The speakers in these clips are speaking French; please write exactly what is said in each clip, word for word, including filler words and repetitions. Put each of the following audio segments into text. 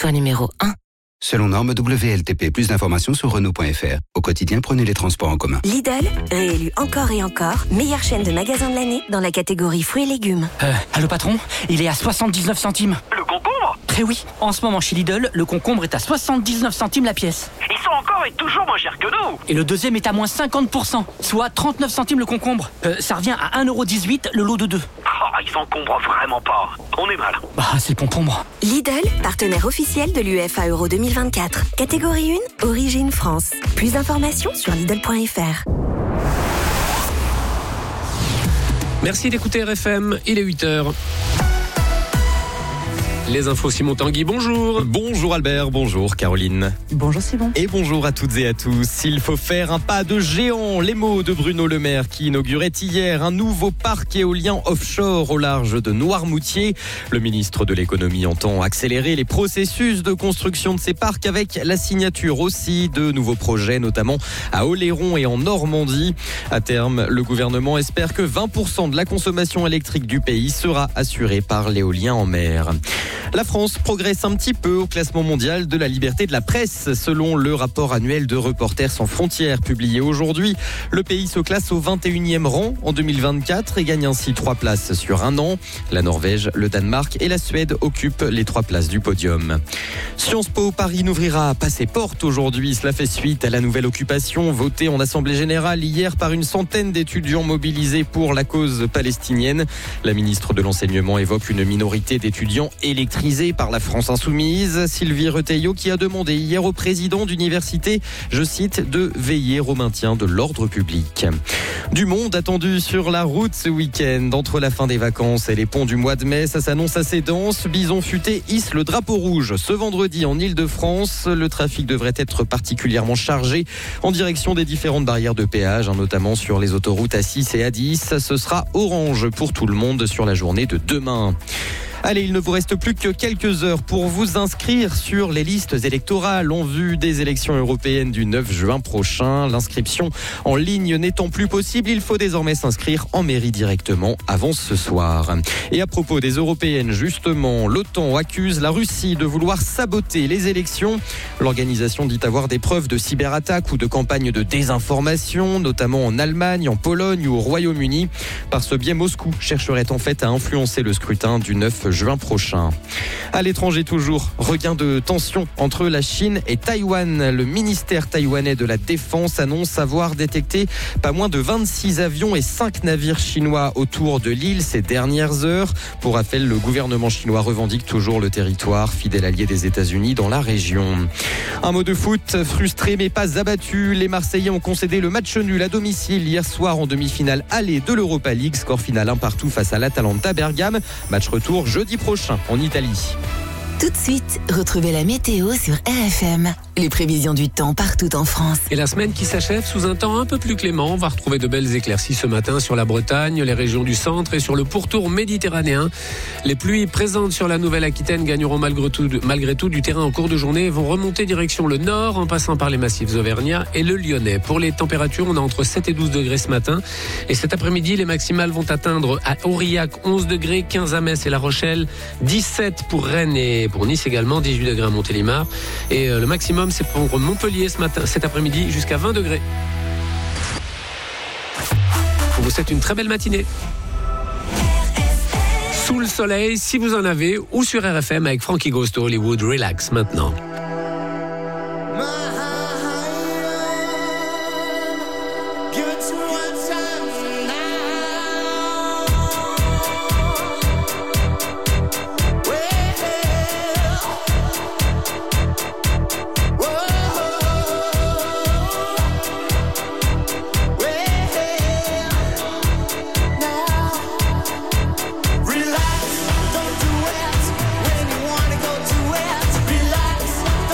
soit numéro un. Selon norme W L T P, plus d'informations sur Renault point F R. Au quotidien, prenez les transports en commun. Lidl, réélu encore et encore, meilleure chaîne de magasins de l'année dans la catégorie fruits et légumes. Euh, allô patron, il est à soixante-dix-neuf centimes. Le concombre ? Eh oui, en ce moment chez Lidl, le concombre est à soixante-dix-neuf centimes la pièce. Ils sont encore et toujours moins chers que nous. Et le deuxième est à moins cinquante pour cent, soit trente-neuf centimes le concombre. Euh, ça revient à un euro dix-huit le lot de deux. Oh, ils s'encombrent vraiment pas. On est mal. Bah, c'est le concombre. Lidl, partenaire officiel de l'UEFA Euro deux mille vingt-quatre. Catégorie un, origine France. Plus d'informations sur Lidl point F R. Merci d'écouter R F M, il est huit heures. Les infos, Simon Tanguy, bonjour. Bonjour Albert, bonjour Caroline. Bonjour Simon. Et bonjour à toutes et à tous. Il faut faire un pas de géant. Les mots de Bruno Le Maire qui inaugurait hier un nouveau parc éolien offshore au large de Noirmoutier. Le ministre de l'économie entend accélérer les processus de construction de ces parcs avec la signature aussi de nouveaux projets, notamment à Oléron et en Normandie. À terme, le gouvernement espère que vingt pour cent de la consommation électrique du pays sera assurée par l'éolien en mer. La France progresse un petit peu au classement mondial de la liberté de la presse. Selon le rapport annuel de Reporters sans frontières publié aujourd'hui, le pays se classe au vingt et unième rang en deux mille vingt-quatre et gagne ainsi trois places sur un an. La Norvège, le Danemark et la Suède occupent les trois places du podium. Sciences Po Paris n'ouvrira pas ses portes aujourd'hui. Cela fait suite à la nouvelle occupation votée en Assemblée Générale hier par une centaine d'étudiants mobilisés pour la cause palestinienne. La ministre de l'Enseignement évoque une minorité d'étudiants électriques par la France Insoumise, Sylvie Retailleau, qui a demandé hier au président d'université, je cite, de veiller au maintien de l'ordre public. Du monde attendu sur la route ce week-end. Entre la fin des vacances et les ponts du mois de mai, ça s'annonce assez dense. Bison Futé hisse le drapeau rouge ce vendredi en Ile-de-France. Le trafic devrait être particulièrement chargé en direction des différentes barrières de péage, notamment sur les autoroutes A six et A dix. Ce sera orange pour tout le monde sur la journée de demain. Allez, il ne vous reste plus que quelques heures pour vous inscrire sur les listes électorales en vue des élections européennes du neuf juin prochain. L'inscription en ligne n'étant plus possible, il faut désormais s'inscrire en mairie directement avant ce soir. Et à propos des européennes, justement, l'OTAN accuse la Russie de vouloir saboter les élections. L'organisation dit avoir des preuves de cyberattaques ou de campagnes de désinformation, notamment en Allemagne, en Pologne ou au Royaume-Uni. Par ce biais, Moscou chercherait en fait à influencer le scrutin du neuf juin prochain. À l'étranger toujours, regain de tension entre la Chine et Taïwan. Le ministère taïwanais de la Défense annonce avoir détecté pas moins de vingt-six avions et cinq navires chinois autour de l'île ces dernières heures. Pour rappel, le gouvernement chinois revendique toujours le territoire, fidèle allié des États-Unis dans la région. Un mot de foot, frustré mais pas abattu. Les Marseillais ont concédé le match nul à domicile hier soir en demi-finale aller de l'Europa League. Score final un partout face à l'Atalanta Bergame. Match retour jeudi prochain en Italie. Tout de suite, retrouvez la météo sur R F M. Les prévisions du temps partout en France. Et la semaine qui s'achève sous un temps un peu plus clément. On va retrouver de belles éclaircies ce matin sur la Bretagne, les régions du centre et sur le pourtour méditerranéen. Les pluies présentes sur la Nouvelle-Aquitaine gagneront malgré tout, malgré tout du terrain en cours de journée et vont remonter direction le nord en passant par les massifs auvergnats et le Lyonnais. Pour les températures, on a entre sept et douze degrés ce matin. Et cet après-midi, les maximales vont atteindre à Aurillac onze degrés, quinze à Metz et La Rochelle, dix-sept pour Rennes et pour Nice également, dix-huit degrés à Montélimar. Et le maximum, c'est pour Montpellier ce matin, cet après-midi, jusqu'à vingt degrés. On vous souhaite une très belle matinée. Sous le soleil, si vous en avez, ou sur R F M avec Frankie Gosto, Hollywood Relax maintenant. Relax, don't do it when you wanna go to it. Relax.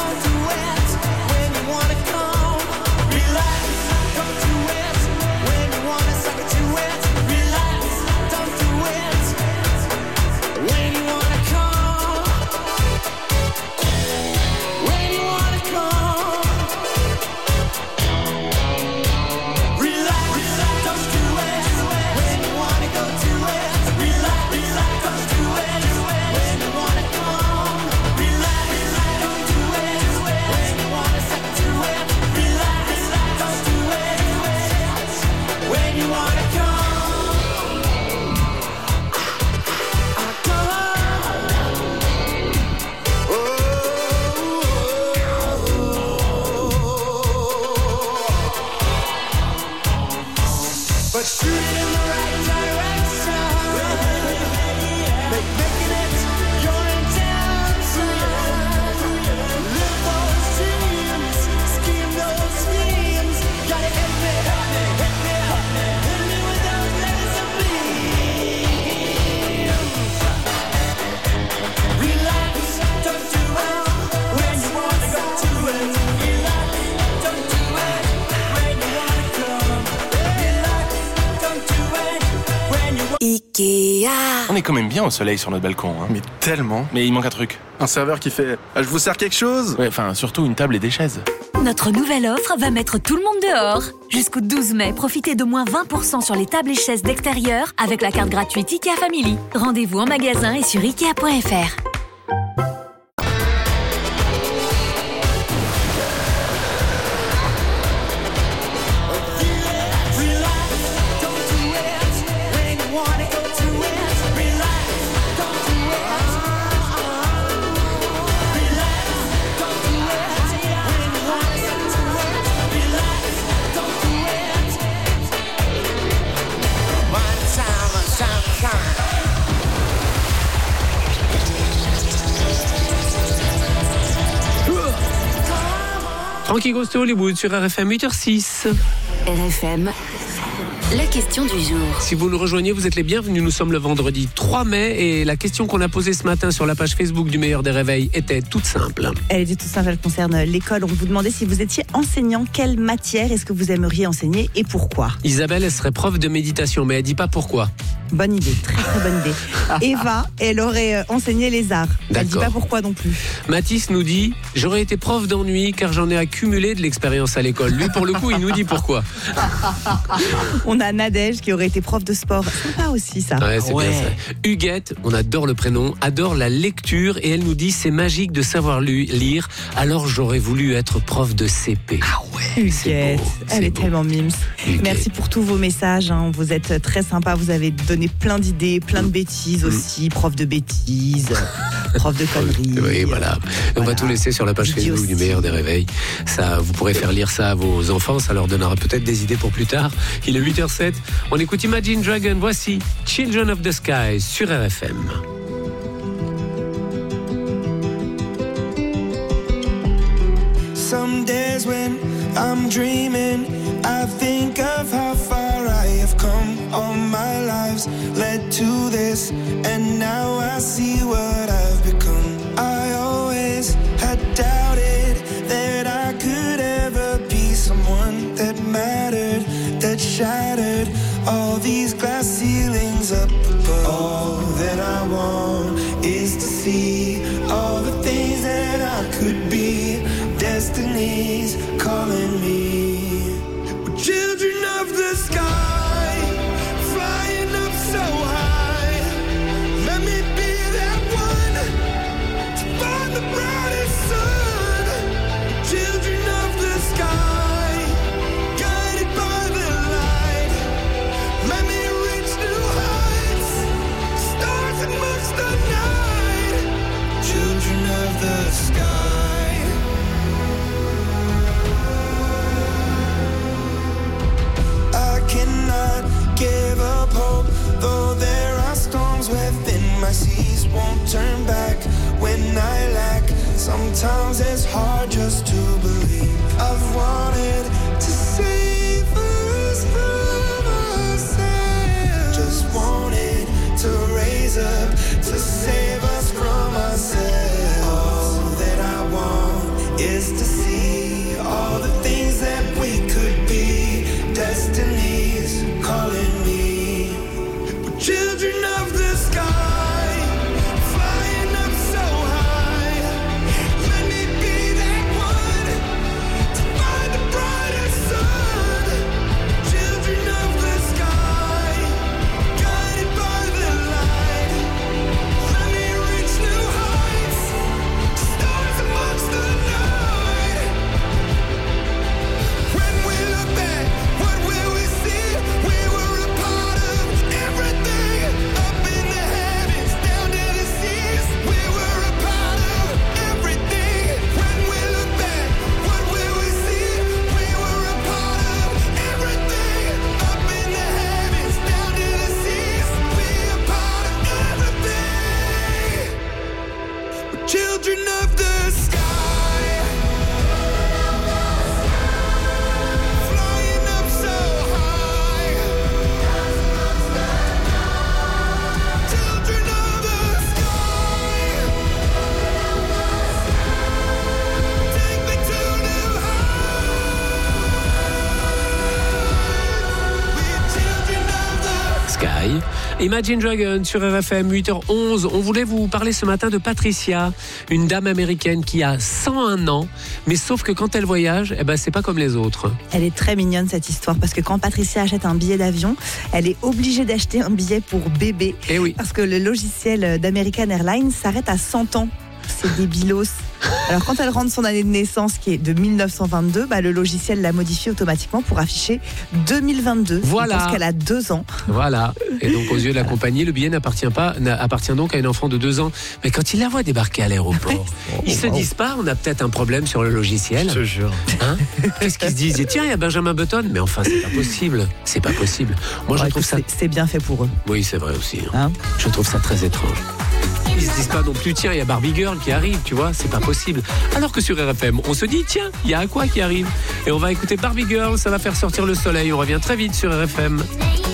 Ikea. On est quand même bien au soleil sur notre balcon, hein. Mais tellement. Mais il manque un truc. Un serveur qui fait ah, « Je vous sers quelque chose ?» Ouais, enfin, surtout une table et des chaises. Notre nouvelle offre va mettre tout le monde dehors. Jusqu'au douze mai, profitez de moins vingt pour cent sur les tables et chaises d'extérieur avec la carte gratuite Ikea Family. Rendez-vous en magasin et sur ikea point f r. Frankie Goes to Hollywood sur R F M huit heures six. R F M, la question du jour. Si vous nous rejoignez, vous êtes les bienvenus. Nous sommes le vendredi trois mai et la question qu'on a posée ce matin sur la page Facebook du Meilleur des Réveils était toute simple. Elle était toute simple, elle concerne l'école. On vous demandait si vous étiez enseignant, quelle matière est-ce que vous aimeriez enseigner et pourquoi? Isabelle, elle serait prof de méditation, mais elle dit pas pourquoi. Bonne idée, très très bonne idée. Eva, elle aurait enseigné les arts. Elle dit pas pourquoi non plus. Mathis nous dit « J'aurais été prof d'ennui car j'en ai accumulé de l'expérience à l'école. » Lui, pour le coup, il nous dit pourquoi. On a Nadège qui aurait été prof de sport. Sympa aussi ça. Ouais, c'est ouais. bien ça. Huguette, on adore le prénom, adore la lecture et elle nous dit « C'est magique de savoir lire, alors j'aurais voulu être prof de C P. » Ah ouais, Huguette, elle est beau. Tellement mimes. Huguette. Merci pour tous vos messages, hein. Vous êtes très sympas, vous avez donné plein d'idées, plein de bêtises aussi, prof de bêtises, prof de conneries. Oui, voilà. On voilà. va tout laisser sur la page Facebook aussi. Du Meilleur des Réveils. Ça, vous pourrez faire lire ça à vos enfants, ça leur donnera peut-être des idées pour plus tard. Il est huit heures sept. On écoute Imagine Dragon. Voici Children of the Sky sur R F M. Some days when I'm dreaming, I think of how far I have come. All my lives led to this, and now I see what I've become. I always had doubted that I could ever be someone that mattered, that shattered all these glass ceilings up above. All that I want is to see all the things that I could be. Destiny's calling me. We're children of the sky, flying up so high. Let me be that one to find the brightest sun. Children of the sky, guided by the light. Let me reach new heights, stars amongst the night. Children of the sky. Give up hope, though there are storms within my seas. Won't turn back when I lack. Sometimes it's hard just to believe. I've wanted to save us from ourselves. Just wanted to raise up to save us from ourselves. All that I want is to see all the things that we could be. Destiny's calling me. We're children of the sky, flying up so high. Let me be that one to find the brightest sun. Children of the sky, guided by the light. Let me Imagine Dragons sur R F M, huit heures onze. On voulait vous parler ce matin de Patricia, une dame américaine qui a cent un ans, mais sauf que quand elle voyage, eh ben, c'est pas comme les autres. Elle est très mignonne cette histoire parce que quand Patricia achète un billet d'avion, elle est obligée d'acheter un billet pour bébé. Eh oui. Parce que le logiciel d'American Airlines s'arrête à cent ans. C'est débilos. Alors quand elle rentre son année de naissance qui est de mille neuf cent vingt-deux, bah, le logiciel la modifie automatiquement pour afficher deux mille vingt-deux. Voilà. Parce qu'elle a deux ans. Voilà. Et donc aux yeux de la compagnie, le billet n'appartient pas, appartient donc à un enfant de deux ans. Mais quand ils la voient débarquer à l'aéroport, ils se disent pas, on a peut-être un problème sur le logiciel. Je te jure. Hein? Qu'est-ce qu'ils se disent? Et tiens, il y a Benjamin Button. Mais enfin, c'est pas possible. C'est pas possible. Moi, Ouais, je trouve ça. c'est, c'est bien fait pour eux. Oui, c'est vrai aussi. Hein? Je trouve ça très étrange. Ils se disent pas non plus, tiens, il y a Barbie Girl qui arrive, tu vois, c'est pas possible. Alors que sur R F M, on se dit, tiens, il y a Aqua qui arrive. Et on va écouter Barbie Girl, ça va faire sortir le soleil. On revient très vite sur R F M.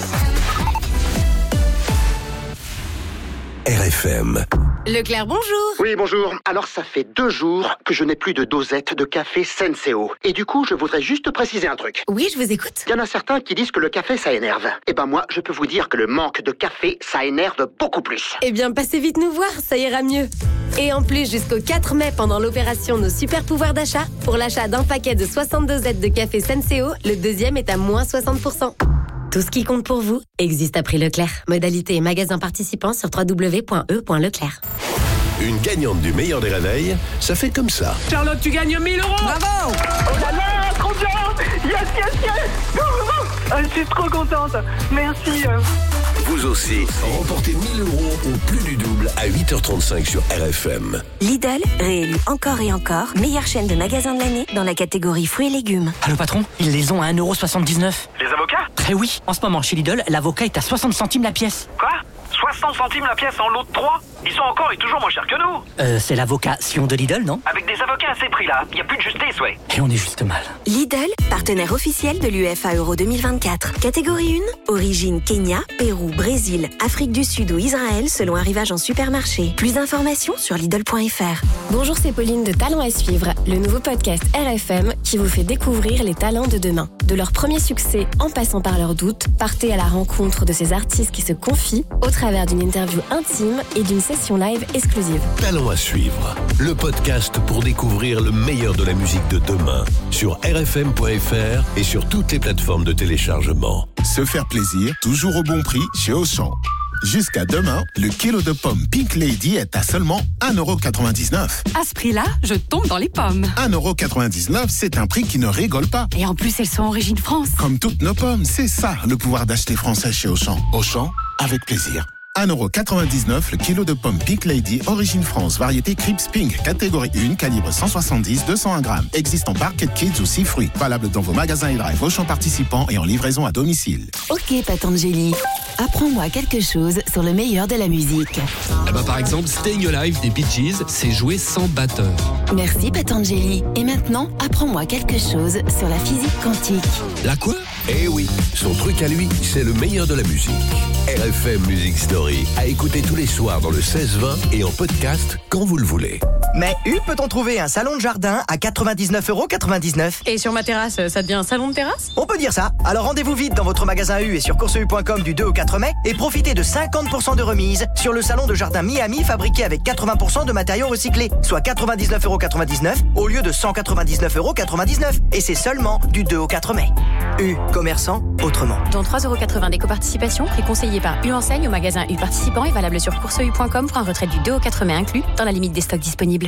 R F M. Leclerc, bonjour. Oui, bonjour. Alors, ça fait deux jours que je n'ai plus de dosette de café Senseo. Et du coup, je voudrais juste préciser un truc. Oui, je vous écoute. Il y en a certains qui disent que le café, ça énerve. Eh ben moi, je peux vous dire que le manque de café, ça énerve beaucoup plus. Eh bien, passez vite nous voir, ça ira mieux. Et en plus, jusqu'au quatre mai, pendant l'opération Nos Super Pouvoirs d'achat, pour l'achat d'un paquet de soixante-deux dosettes de café Senseo, le deuxième est à moins soixante pour cent. Tout ce qui compte pour vous existe à prix Leclerc. Modalité et magasin participants sur w w w point e point leclerc. Une gagnante du meilleur des réveils, ça fait comme ça. Charlotte, tu gagnes mille euros. Bravo. Oh là là, trop bien. Yes, yes, yes. Oh, je suis trop contente. Merci. Vous aussi, remportez mille euros au plus du double à huit heures trente-cinq sur R F M. Lidl, réélu encore et encore, meilleure chaîne de magasins de l'année dans la catégorie fruits et légumes. Allô patron, ils les ont à un euro soixante-dix-neuf. Les avocats? Eh oui, en ce moment chez Lidl, l'avocat est à soixante centimes la pièce. Quoi? soixante centimes la pièce en lot de trois? Ils sont encore et toujours moins chers que nous. Euh, c'est l'avocat Sion de Lidl, non? Avec des avocats à ces prix-là, il n'y a plus de justice, ouais. Et on est juste mal. Lidl, partenaire officiel de l'UEFA Euro deux mille vingt-quatre. Catégorie un, origine Kenya, Pérou, Brésil, Afrique du Sud ou Israël selon arrivage en supermarché. Plus d'informations sur Lidl point F R. Bonjour, c'est Pauline de Talents à suivre, le nouveau podcast R F M qui vous fait découvrir les talents de demain. De leur premier succès en passant par leurs doutes, partez à la rencontre de ces artistes qui se confient au travers d'une interview intime et d'une session live exclusive. Talents à suivre, le podcast pour découvrir le meilleur de la musique de demain sur r f m point f r et sur toutes les plateformes de téléchargement. Se faire plaisir, toujours au bon prix chez Auchan. Jusqu'à demain, le kilo de pommes Pink Lady est à seulement un euro quatre-vingt-dix-neuf. À ce prix-là, je tombe dans les pommes. un euro quatre-vingt-dix-neuf, c'est un prix qui ne rigole pas. Et en plus, elles sont origine France. Comme toutes nos pommes, c'est ça le pouvoir d'acheter français chez Auchan. Auchan, avec plaisir. un euro quatre-vingt-dix-neuf le kilo de pommes Pink Lady, origine France, variété Crips Pink, catégorie un, calibre cent soixante-dix à deux cent un grammes. Existe en Barquette Kids ou six fruits. Valable dans vos magasins et drive Auchan participants et en livraison à domicile. Ok, Patangeli, apprends-moi quelque chose sur le meilleur de la musique. Ah bah par exemple, Staying Alive des Bee Gees, c'est joué sans batteur. Merci, Patangeli. Et maintenant, apprends-moi quelque chose sur la physique quantique. La quoi? Eh oui, son truc à lui, c'est le meilleur de la musique. R F M Music Story, à écouter tous les soirs dans le seize vingt et en podcast quand vous le voulez. Mais U peut-on trouver un salon de jardin à quatre-vingt-dix-neuf euros quatre-vingt-dix-neuf? Et sur ma terrasse, ça devient un salon de terrasse? On peut dire ça. Alors rendez-vous vite dans votre magasin U et sur course u point com du deux au quatre mai et profitez de cinquante pour cent de remise sur le salon de jardin Miami fabriqué avec quatre-vingts pour cent de matériaux recyclés, soit quatre-vingt-dix-neuf euros quatre-vingt-dix-neuf au lieu de cent quatre-vingt-dix-neuf euros quatre-vingt-dix-neuf. Et c'est seulement du deux au quatre mai. U, commerçant autrement. Dont trois euros quatre-vingts d'éco-participation, préconseillé par U Enseigne au magasin U participant et valable sur course u point com pour un retrait du deux au quatre mai inclus, dans la limite des stocks disponibles.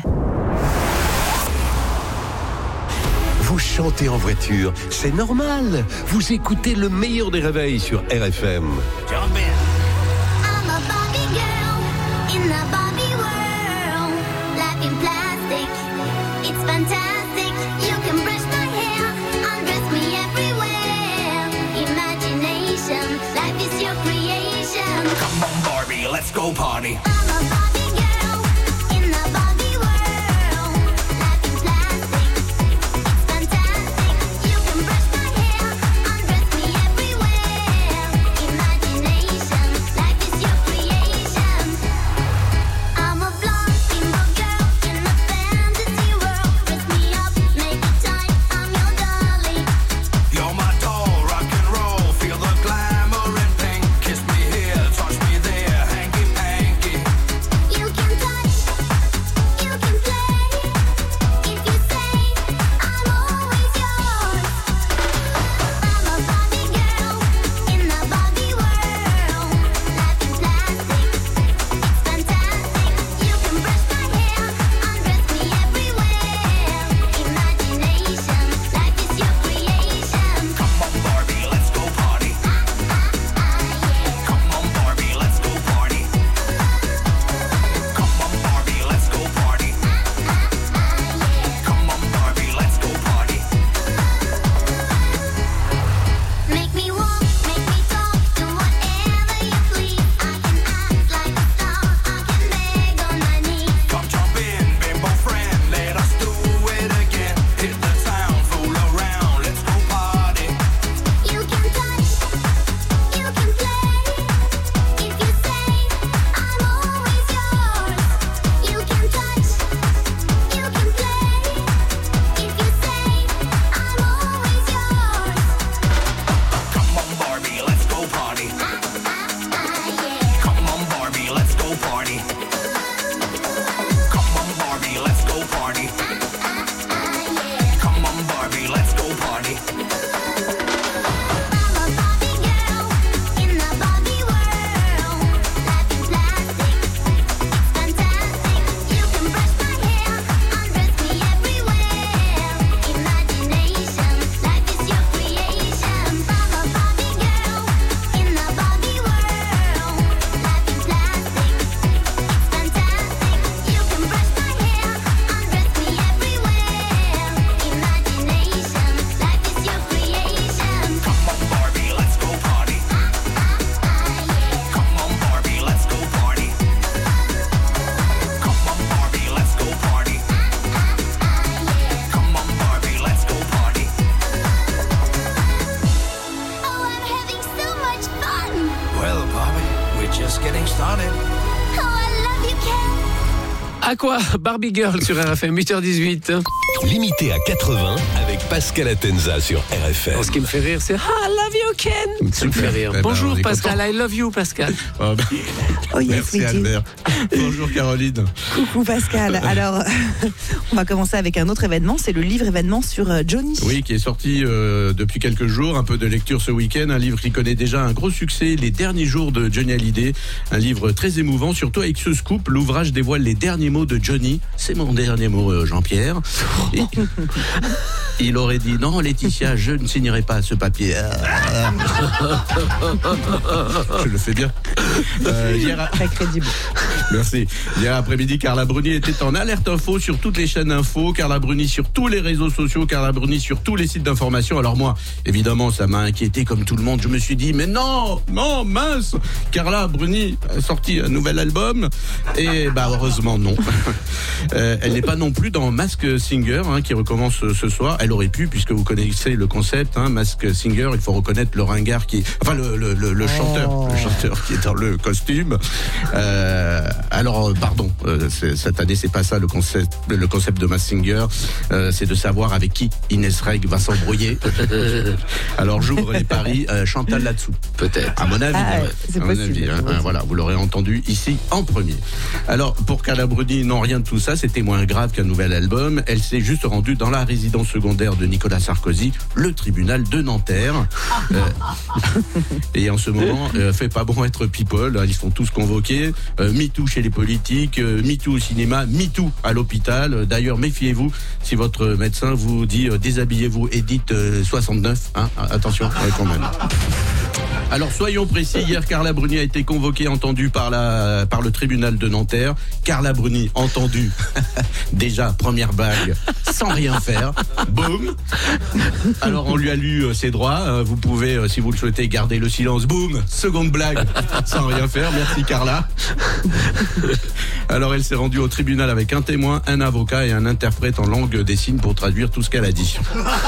Vous chantez en voiture, c'est normal. Vous écoutez le meilleur des réveils sur R F M. Let's go party. I'm a blonde, single girl in a fantasy world. Dress me À quoi Barbie Girl sur R F M, huit heures dix-huit. Limité à quatre-vingts avec Pascal Atenza sur R F M. Ce qui me fait rire, c'est ah, I love you, Ken. Ça me fait rire. Eh ben, Bonjour Pascal, I love you, Pascal. Oh, bah, Oh yes, merci we do. Albert. Bonjour Caroline. Coucou Pascal. Alors, on va commencer avec un autre événement, c'est le livre événement sur euh, Johnny. Oui, qui est sorti euh, depuis quelques jours, un peu de lecture ce week-end, un livre qui connaît déjà un gros succès, Les derniers jours de Johnny Hallyday, un livre très émouvant, surtout avec ce scoop, l'ouvrage dévoile les derniers mots de Johnny, c'est mon dernier mot euh, Jean-Pierre. Et il aurait dit non Laetitia, je ne signerai pas ce papier. Je le fais bien. Euh, hier, Très crédible. Merci. Hier après-midi, Carla Bruni était en alerte info sur toutes les chaînes info, Carla Bruni sur tous les réseaux sociaux, Carla Bruni sur tous les sites d'information. Alors moi, évidemment, ça m'a inquiété comme tout le monde. Je me suis dit, mais non, non, mince, Carla Bruni a sorti un nouvel album. Et bah heureusement non. Euh, elle n'est pas non plus dans Masked Singer, hein, qui recommence ce soir. Elle aurait pu, puisque vous connaissez le concept, hein, Masked Singer. Il faut reconnaître le ringard qui, enfin le, le, le, le chanteur, Oh. le chanteur qui est dans le costume. Euh, alors pardon, euh, c'est- cette année c'est pas ça le concept, le concept de Masked Singer. Euh, c'est de savoir avec qui Inès Reg va s'embrouiller. Alors j'ouvre les paris, euh, Chantal là-dessous. Peut-être. À mon avis, Ah, ouais. c'est à mon possible, avis, hein. c'est possible. Voilà, vous l'aurez entendu ici en premier. Alors pour Carla Bruni, non, rien de tout ça, c'était moins grave qu'un nouvel album. Elle s'est juste rendue dans la résidence secondaire de Nicolas Sarkozy, le tribunal de Nanterre. Euh, et en ce moment, euh, fait pas bon être people, hein, ils sont tous convoqués. Euh, MeToo chez les politiques, euh, MeToo au cinéma, MeToo à l'hôpital. Euh, D'ailleurs, méfiez-vous si votre médecin vous dit euh, déshabillez-vous et dites euh, soixante-neuf. Hein, attention, euh, quand même. Alors soyons précis, hier Carla Bruni a été convoquée, entendue par, la, par le tribunal de Nanterre. Carla Bruni, entendue, déjà première bague, sans rien faire, boum. Alors on lui a lu euh, ses droits, euh, vous pouvez, euh, si vous le souhaitez, garder le silence, boum, seconde blague, sans rien faire, merci Carla. Alors elle s'est rendue au tribunal avec un témoin, un avocat et un interprète en langue des signes pour traduire tout ce qu'elle a dit.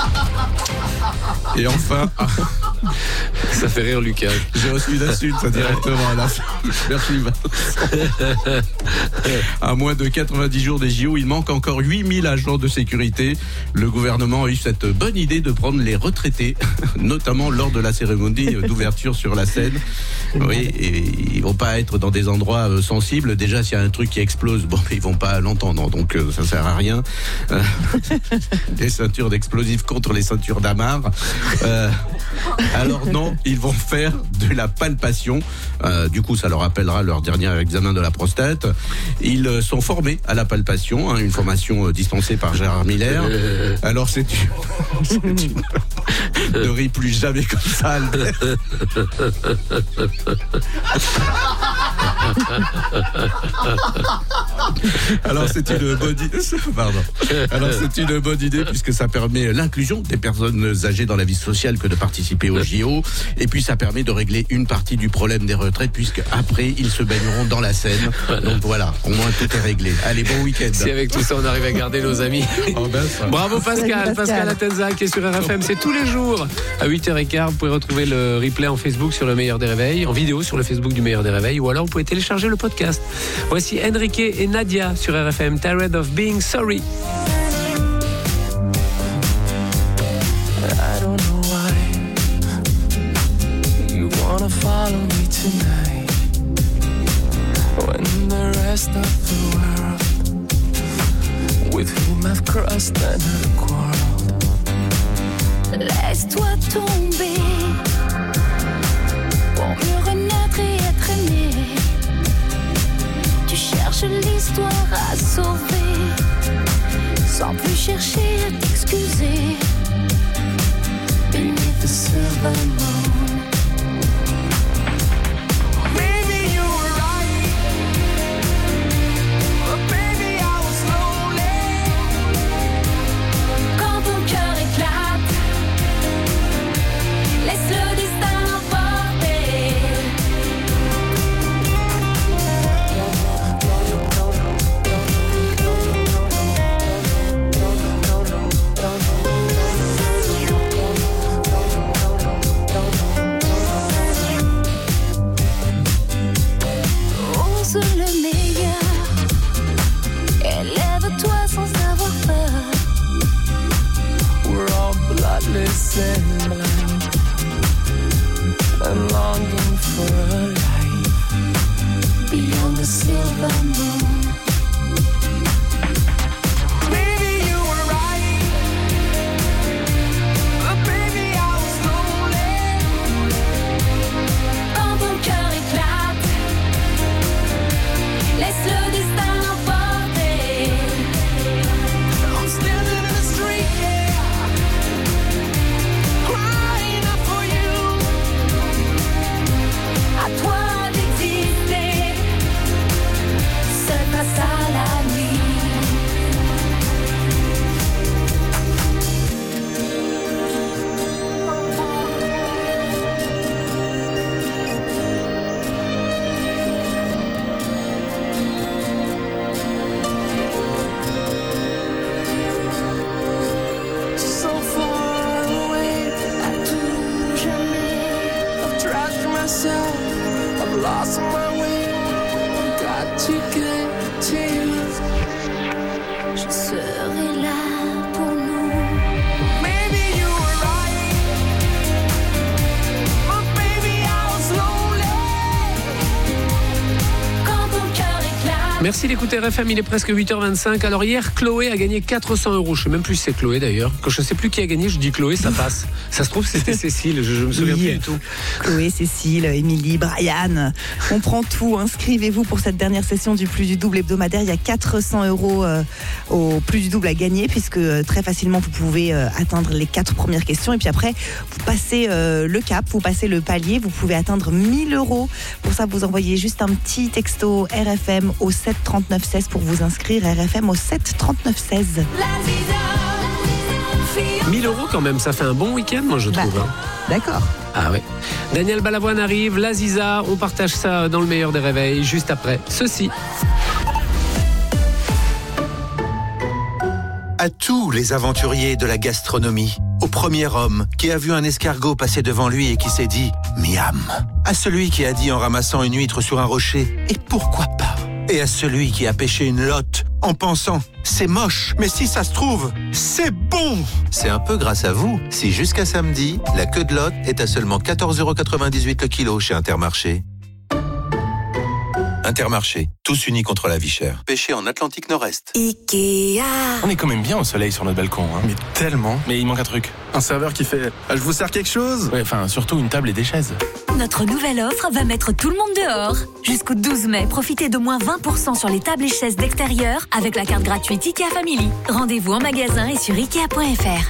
Et enfin... ah, Ça fait rire Lucas. j'ai reçu d'insultes directement à la fin. Merci Vincent. À moins de quatre-vingt-dix jours des J O, il manque encore huit mille agents de sécurité. Le gouvernement a eu cette bonne idée de prendre les retraités, notamment lors de la cérémonie d'ouverture sur la scène. Oui, et ils vont pas être dans des endroits euh, sensibles. Déjà, s'il y a un truc qui explose, bon, ils vont pas l'entendre, donc euh, ça sert à rien. Euh, des ceintures d'explosifs contre les ceintures d'amarre. Euh, alors non, ils vont faire de la palpation. Euh, du coup, ça leur rappellera leur dernier examen de la prostate. Ils euh, sont formés à la palpation, hein, une formation euh, dispensée par Gérard Miller. Alors c'est une... c'est une... Ne ris plus jamais comme ça, Albert. Alors c'est une bonne idée. Pardon. Alors c'est une bonne idée puisque ça permet l'inclusion des personnes âgées dans la vie sociale que de participer aux J O. Et puis ça permet de régler une partie du problème des retraites puisque après ils se baigneront dans la Seine. Donc voilà, au moins tout est réglé. Allez, bon week-end. Si avec tout ça on arrive à garder nos amis. Oh ben, ça. Bravo Pascal, Salut, Pascal Pascal. Atenza qui est sur R F M, c'est tous les jours à huit heures quinze. Vous pouvez retrouver le replay en Facebook sur le meilleur des réveils, en vidéo sur le Facebook du meilleur des réveils, ou alors vous pouvez télécharger le podcast. Voici Enrique et Nadia sur R F M, Tired of Being Sorry. I don't know why you wanna follow me tonight when the rest of the world with whom I've crossed and have quarreled. Laisse-toi tomber pour mieux renaître et être aimé. Tu cherches l'histoire à sauver sans plus chercher à t'excuser. Beneath the silver moon, maybe you were right, but baby I was lonely. Quand ton cœur éclate, laisse le destin l'emporter. Don't thin line. I'm longing for a life beyond the silver moon. Le destin l'emporter. I'm standing in the street, yeah, crying out for you. À toi d'exister, seul face à la nuit. I've lost my way, I've got to get to you. Je serai là pour nous. Maybe you were right, but baby I was lonely. Quand ton cœur éclate. Merci d'écouter R F M, il est presque huit heures vingt-cinq. Alors hier, Chloé a gagné quatre cents euros. Je sais même plus si c'est Chloé d'ailleurs. Quand je sais plus qui a gagné, je dis Chloé, ça passe. Ça se trouve, c'était Cécile, je, je me souviens Oui. plus du tout. Chloé, Cécile, Émilie, Brian, on prend tout. Inscrivez-vous pour cette dernière session du Plus du Double hebdomadaire. Il y a quatre cents euros euh, au Plus du Double à gagner, puisque euh, très facilement vous pouvez euh, atteindre les quatre premières questions. Et puis après, vous passez euh, le cap, vous passez le palier, vous pouvez atteindre mille euros. Pour ça, vous envoyez juste un petit texto R F M au sept trente-neuf seize pour vous inscrire. R F M au sept trente-neuf seize. mille euros quand même, ça fait un bon week-end, moi je trouve. Bah, hein. D'accord. Ah ouais. Daniel Balavoine arrive, l'Aziza, on partage ça dans le meilleur des réveils, juste après ceci. À tous les aventuriers de la gastronomie, au premier homme qui a vu un escargot passer devant lui et qui s'est dit « miam », à celui qui a dit en ramassant une huître sur un rocher « et pourquoi pas ?» et à celui qui a pêché une lotte en pensant « c'est moche, mais si ça se trouve, c'est bon !» C'est un peu grâce à vous si jusqu'à samedi, la queue de lotte est à seulement quatorze euros quatre-vingt-dix-huit le kilo chez Intermarché. Intermarché, tous unis contre la vie chère. Pêché en Atlantique Nord-Est. Ikea. On est quand même bien au soleil sur notre balcon, hein. Mais tellement. Mais il manque un truc. Un serveur qui fait ah, « je vous sers quelque chose ?» Ouais, enfin, surtout une table et des chaises. Notre nouvelle offre va mettre tout le monde dehors. Jusqu'au douze mai, profitez de moins vingt pour cent sur les tables et chaises d'extérieur avec la carte gratuite Ikea Family. Rendez-vous en magasin et sur ikea point f r.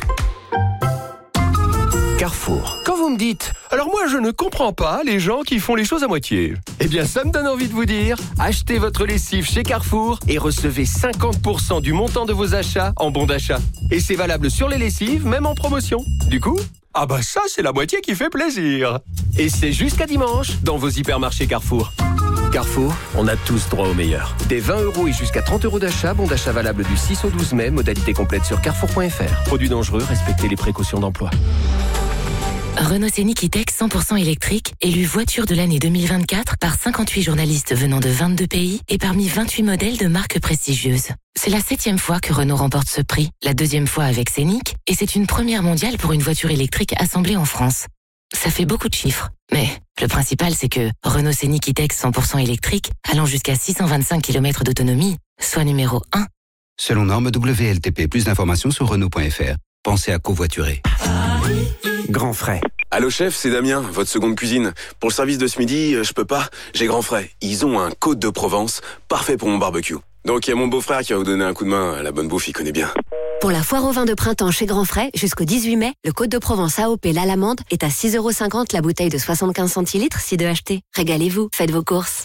Carrefour. Quand vous me dites « alors moi je ne comprends pas les gens qui font les choses à moitié », eh bien ça me donne envie de vous dire « achetez votre lessive chez Carrefour et recevez cinquante pour cent du montant de vos achats en bon d'achat. Et c'est valable sur les lessives, même en promotion. Du coup, ah bah ça c'est la moitié qui fait plaisir. Et c'est jusqu'à dimanche dans vos hypermarchés Carrefour. Carrefour, on a tous droit au meilleur. Des vingt euros et jusqu'à trente euros d'achat, bon d'achat valable du six au douze mai, modalité complète sur carrefour point f r. Produits dangereux, respectez les précautions d'emploi. Renault Scénic E-Tech cent pour cent électrique, élu voiture de l'année deux mille vingt-quatre par cinquante-huit journalistes venant de vingt-deux pays et parmi vingt-huit modèles de marques prestigieuses. C'est la septième fois que Renault remporte ce prix, la deuxième fois avec Scénic, et c'est une première mondiale pour une voiture électrique assemblée en France. Ça fait beaucoup de chiffres, mais le principal c'est que Renault Scénic E-Tech cent pour cent électrique, allant jusqu'à six cent vingt-cinq kilomètres d'autonomie, soit numéro un. Selon norme W L T P, plus d'informations sur Renault point f r. Pensez à covoiturer. Grand frais. Allô chef, c'est Damien, votre seconde cuisine. Pour le service de ce midi, je peux pas, j'ai Grand frais. Ils ont un Côte de Provence, parfait pour mon barbecue. Donc il y a mon beau-frère qui va vous donner un coup de main, la bonne bouffe, il connaît bien. Pour la foire au vin de printemps chez Grand Frais, jusqu'au dix-huit mai, le Côte de Provence A O P l'Alamande est à six euros cinquante la bouteille de soixante-quinze centilitres si de acheter. Régalez-vous, faites vos courses.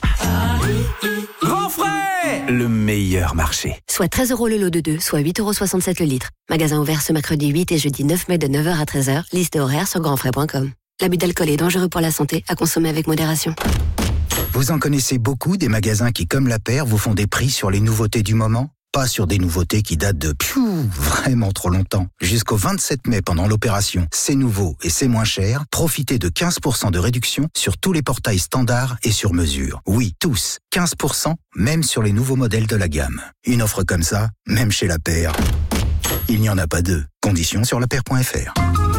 Grand frais, le meilleur marché. Soit treize euros le lot de deux, soit huit euros soixante-sept le litre. Magasin ouvert ce mercredi huit et jeudi neuf mai de neuf heures à treize heures. Liste et horaire sur grand frais point com. L'abus d'alcool est dangereux pour la santé, à consommer avec modération. Vous en connaissez beaucoup des magasins qui, comme la paire, vous font des prix sur les nouveautés du moment? Pas sur des nouveautés qui datent de piou, vraiment trop longtemps. Jusqu'au vingt-sept mai, pendant l'opération C'est nouveau et c'est moins cher, profitez de quinze pour cent de réduction sur tous les portails standards et sur mesure. Oui, tous. quinze pour cent, même sur les nouveaux modèles de la gamme. Une offre comme ça, même chez la paire, il n'y en a pas deux. Conditions sur la paire point f r.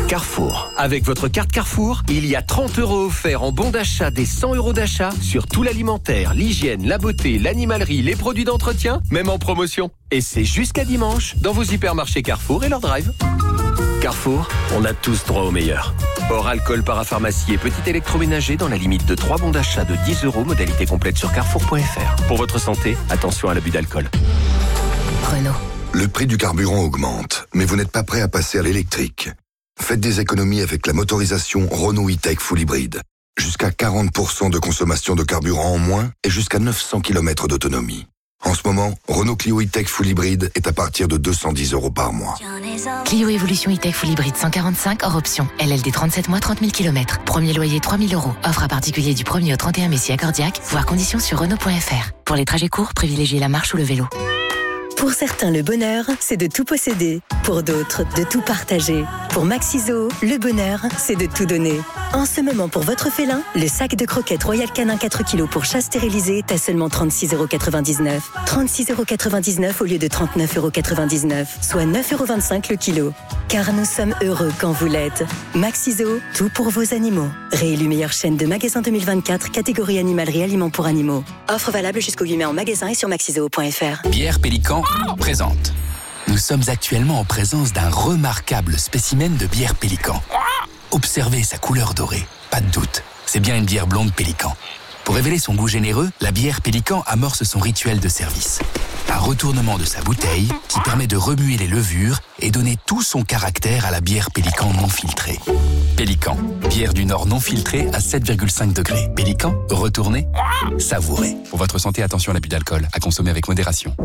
Carrefour. Avec votre carte Carrefour, il y a trente euros offerts en bon d'achat des cent euros d'achat sur tout l'alimentaire, l'hygiène, la beauté, l'animalerie, les produits d'entretien, même en promotion. Et c'est jusqu'à dimanche dans vos hypermarchés Carrefour et leur drive. Carrefour, on a tous droit au meilleur. Hors alcool, parapharmacie et petit électroménager dans la limite de trois bons d'achat de dix euros, modalité complète sur carrefour point f r. Pour votre santé, attention à l'abus d'alcool. Renault. Le prix du carburant augmente, mais vous n'êtes pas prêt à passer à l'électrique. Faites des économies avec la motorisation Renault E-Tech Full Hybrid. Jusqu'à quarante pour cent de consommation de carburant en moins et jusqu'à neuf cents kilomètres d'autonomie. En ce moment, Renault Clio E-Tech Full Hybrid est à partir de deux cent dix euros par mois. Clio Evolution E-Tech Full Hybrid cent quarante-cinq hors option. L L D trente-sept mois, trente mille kilomètres. Premier loyer trois mille euros. Offre à particulier du premier au trente et un mai si accordiaque. Voir conditions sur Renault point f r. Pour les trajets courts, privilégiez la marche ou le vélo. Pour certains, le bonheur, c'est de tout posséder. Pour d'autres, de tout partager. Pour Maxiso, le bonheur, c'est de tout donner. En ce moment, pour votre félin, le sac de croquettes Royal Canin quatre kilos pour chat stérilisé est à seulement trente-six euros quatre-vingt-dix-neuf. trente-six euros quatre-vingt-dix-neuf au lieu de trente-neuf euros quatre-vingt-dix-neuf, soit neuf euros vingt-cinq le kilo. Car nous sommes heureux quand vous l'êtes. Maxiso, tout pour vos animaux. Réélu meilleure chaîne de magasins deux mille vingt-quatre, catégorie animalerie aliments pour animaux. Offre valable jusqu'au huit mai en magasin et sur maxiso point f r. Bière Pélican présente. Nous sommes actuellement en présence d'un remarquable spécimen de bière Pélican. Observez sa couleur dorée, pas de doute, c'est bien une bière blonde Pélican. Pour révéler son goût généreux, la bière Pélican amorce son rituel de service. Un retournement de sa bouteille qui permet de remuer les levures et donner tout son caractère à la bière Pélican non filtrée. Pélican, bière du Nord non filtrée à sept virgule cinq degrés. Pélican, retournez, savourez. Pour votre santé, attention à l'abus d'alcool, à consommer avec modération.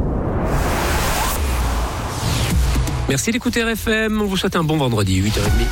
Merci d'écouter R F M, on vous souhaite un bon vendredi, huit heures trente.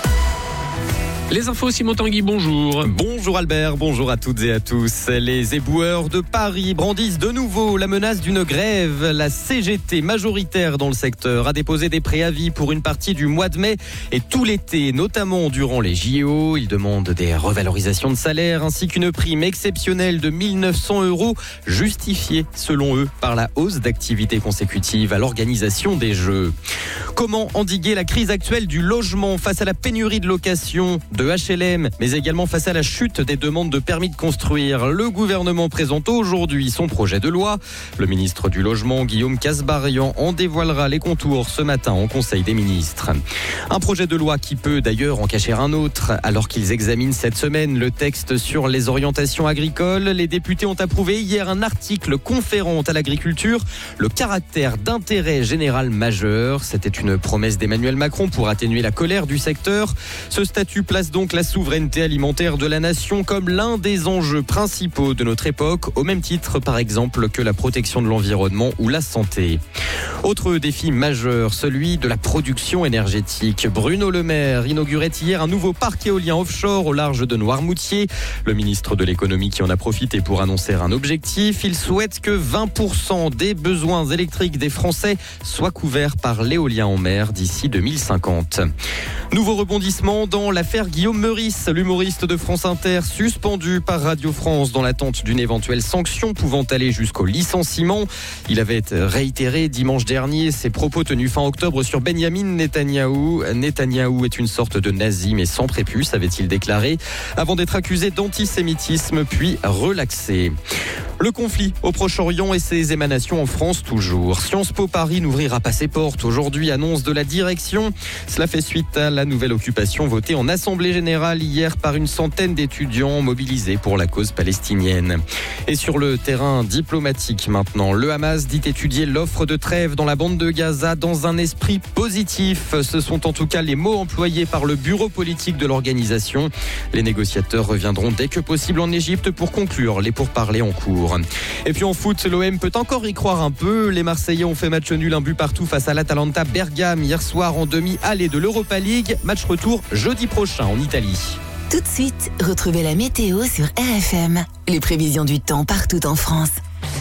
Les infos, Simon Tanguy, bonjour. Bonjour Albert, bonjour à toutes et à tous. Les éboueurs de Paris brandissent de nouveau la menace d'une grève. La C G T majoritaire dans le secteur a déposé des préavis pour une partie du mois de mai et tout l'été, notamment durant les J O. Ils demandent des revalorisations de salaire ainsi qu'une prime exceptionnelle de mille neuf cents euros, justifiée selon eux par la hausse d'activité consécutive à l'organisation des Jeux. Comment endiguer la crise actuelle du logement face à la pénurie de location de H L M, mais également face à la chute des demandes de permis de construire? Le gouvernement présente aujourd'hui son projet de loi. Le ministre du Logement, Guillaume Kasbarian, en dévoilera les contours ce matin en Conseil des ministres. Un projet de loi qui peut d'ailleurs en cacher un autre. Alors qu'ils examinent cette semaine le texte sur les orientations agricoles, les députés ont approuvé hier un article conférant à l'agriculture le caractère d'intérêt général majeur. C'était une promesse d'Emmanuel Macron pour atténuer la colère du secteur. Ce statut place donc la souveraineté alimentaire de la nation comme l'un des enjeux principaux de notre époque, au même titre par exemple que la protection de l'environnement ou la santé. Autre défi majeur, celui de la production énergétique. Bruno Le Maire inaugurait hier un nouveau parc éolien offshore au large de Noirmoutier. Le ministre de l'économie qui en a profité pour annoncer un objectif. Il souhaite que vingt pour cent des besoins électriques des Français soient couverts par l'éolien en mer d'ici deux mille cinquante. Nouveau rebondissement dans l'affaire Guillaume Meurice, l'humoriste de France Inter, suspendu par Radio France dans l'attente d'une éventuelle sanction pouvant aller jusqu'au licenciement. Il avait réitéré dimanche dernier ses propos tenus fin octobre sur Benyamin Netanyahou. Netanyahou est une sorte de nazi mais sans prépuce, avait-il déclaré, avant d'être accusé d'antisémitisme puis relaxé. Le conflit au Proche-Orient et ses émanations en France toujours. Sciences Po Paris n'ouvrira pas ses portes aujourd'hui, annonce de la direction. Cela fait suite à la nouvelle occupation votée en Assemblée Générale hier par une centaine d'étudiants mobilisés pour la cause palestinienne. Et sur le terrain diplomatique maintenant, le Hamas dit étudier l'offre de trêve dans la bande de Gaza dans un esprit positif. Ce sont en tout cas les mots employés par le bureau politique de l'organisation. Les négociateurs reviendront dès que possible en Égypte pour conclure les pourparlers en cours. Et puis en foot, l'O M peut encore y croire un peu. Les Marseillais ont fait match nul, un but partout face à l'Atalanta Bergame hier soir en demi-allée de l'Europa League. Match retour jeudi prochain en Italie. Tout de suite, retrouvez la météo sur R F M. Les prévisions du temps partout en France.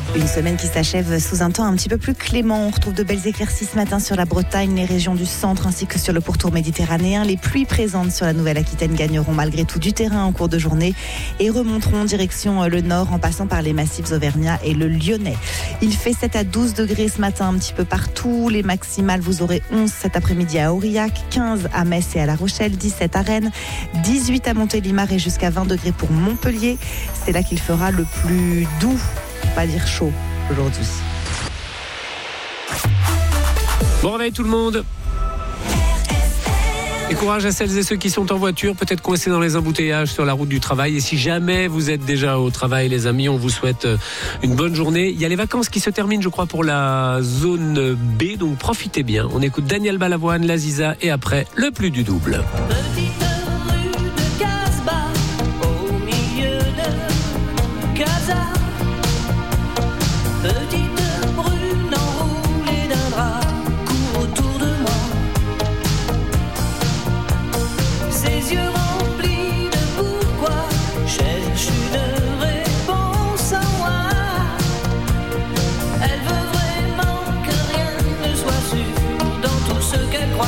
Une semaine qui s'achève sous un temps un petit peu plus clément. On retrouve de belles éclaircies ce matin sur la Bretagne, les régions du centre ainsi que sur le pourtour méditerranéen. Les pluies présentes sur la Nouvelle-Aquitaine gagneront malgré tout du terrain en cours de journée et remonteront en direction le nord en passant par les massifs auvergnats et le Lyonnais. Il fait sept à douze degrés ce matin un petit peu partout. Les maximales, vous aurez onze cet après-midi à Aurillac, quinze à Metz et à La Rochelle, dix-sept à Rennes, dix-huit à Montélimar et jusqu'à vingt degrés pour Montpellier. C'est là qu'il fera le plus doux, pas dire chaud, aujourd'hui. Bon réveil tout le monde. Et courage à celles et ceux qui sont en voiture, peut-être coincés dans les embouteillages sur la route du travail. Et si jamais vous êtes déjà au travail, les amis, on vous souhaite une bonne journée. Il y a les vacances qui se terminent, je crois, pour la zone B, donc profitez bien. On écoute Daniel Balavoine, Laziza et après, le plus du double. Petite rue de Casbah, au milieu de Casa. Petite brune enroulée d'un drap court autour de moi. Ses yeux remplis de pourquoi cherche une réponse en moi. Elle veut vraiment que rien ne soit sûr dans tout ce qu'elle croit.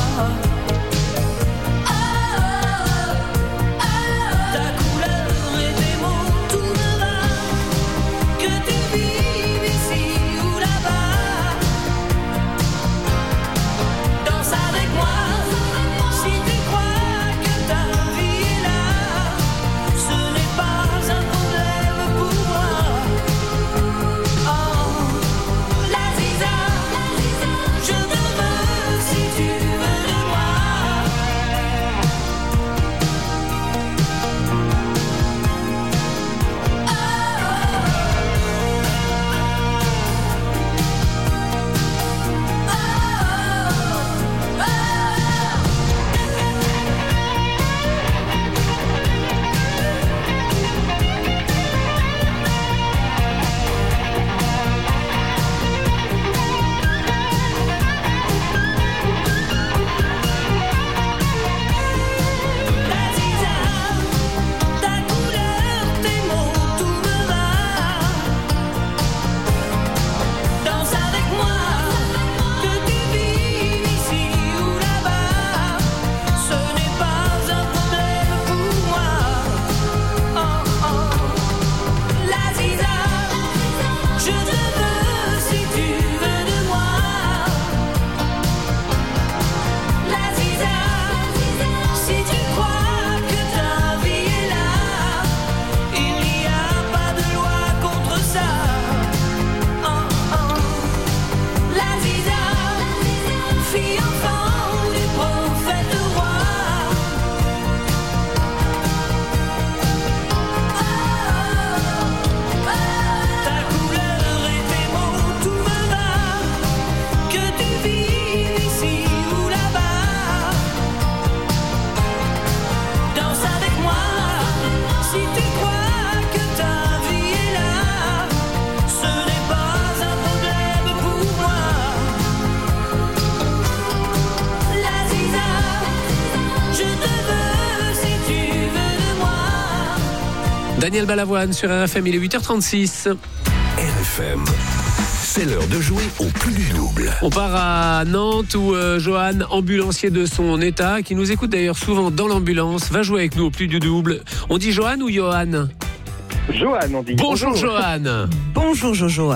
Daniel Balavoine sur R F M, il est huit heures trente-six. R F M, c'est l'heure de jouer au plus du double. On part à Nantes où euh, Johan, ambulancier de son état, qui nous écoute d'ailleurs souvent dans l'ambulance, va jouer avec nous au plus du double. On dit Johan ou Johan ? Johan, on dit. Bonjour, bonjour. Johan. Bonjour Jojo.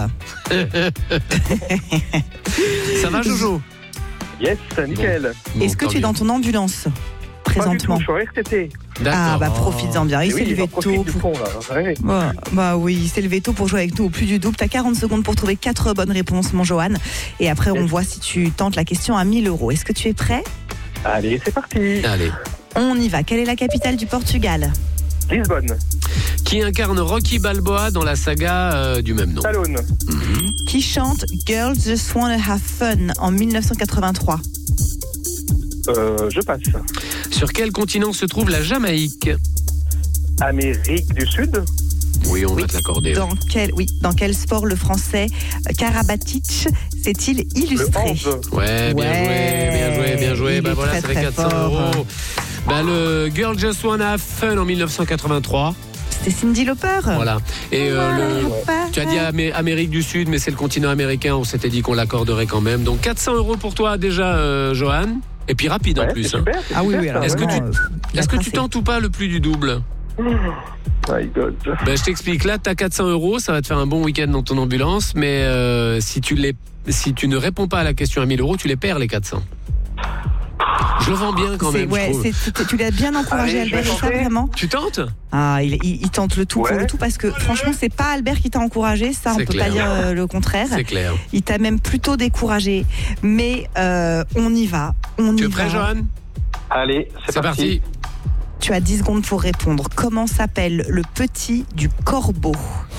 Ça va Jojo ? Yes, nickel. Bon. Est-ce que bon, tu es dans ton ambulance présentement? Pas du tout, je suis en R T T. Ah bah profites-en bien, il s'est levé tôt. Pour... Ouais. Bah, bah oui, il s'est levé tôt pour jouer avec nous au plus du double. T'as quarante secondes pour trouver quatre bonnes réponses, mon Johan. Et après, on voit si tu tentes la question à mille euros. Est-ce que tu es prêt? Allez, c'est parti. Allez. On y va. Quelle est la capitale du Portugal? Lisbonne. Qui incarne Rocky Balboa dans la saga euh, du même nom? Stallone. Mm-hmm. Qui chante Girls Just Wanna Have Fun en dix-neuf cent quatre-vingt-trois? Euh, je passe. Sur quel continent se trouve la Jamaïque? Amérique du Sud. Oui, on oui. va te l'accorder. Dans quel, oui, dans quel sport le français Karabatic s'est-il illustré? Ouais, bien ouais. joué, bien joué, bien joué. Il bah est voilà, très, ça fait très quatre cents fort. euros. Bah, le Girl Just Wanna Have Fun en dix-neuf cent quatre-vingt-trois. C'était Cyndi Lauper. Voilà. Et euh, le, Ouais. tu as dit Amé- Amérique du Sud, mais c'est le continent américain. On s'était dit qu'on l'accorderait quand même. Donc quatre cents euros pour toi déjà, euh, Johan. Et puis rapide en Ouais, plus. c'est hein. super, c'est Ah oui, super, oui, ça, alors Est-ce que tu, vraiment, euh, est-ce que bien tu tracé. tentes ou pas le plus du double? My God. Ben, je t'explique. Là, tu as quatre cents euros. Ça va te faire un bon week-end dans ton ambulance. Mais euh, si, tu les, si tu ne réponds pas à la question à mille euros, tu les perds, les quatre cents. Je le vends bien quand C'est- même. ouais, je trouve. c'est- tu- tu l'as bien encouragé, Allez, je vais Albert, et ça tenter. vraiment. Tu tentes? Ah, il, il- il tente le tout pour Ouais. le tout parce que franchement, c'est pas Albert qui t'a encouragé, ça, on C'est peut clair. pas dire euh, le contraire. C'est clair. Il t'a même plutôt découragé. Mais euh, on y va, on Tu y es prêt, va. Johan? Allez, c'est, C'est parti. Tu as dix secondes pour répondre. Comment s'appelle le petit du corbeau?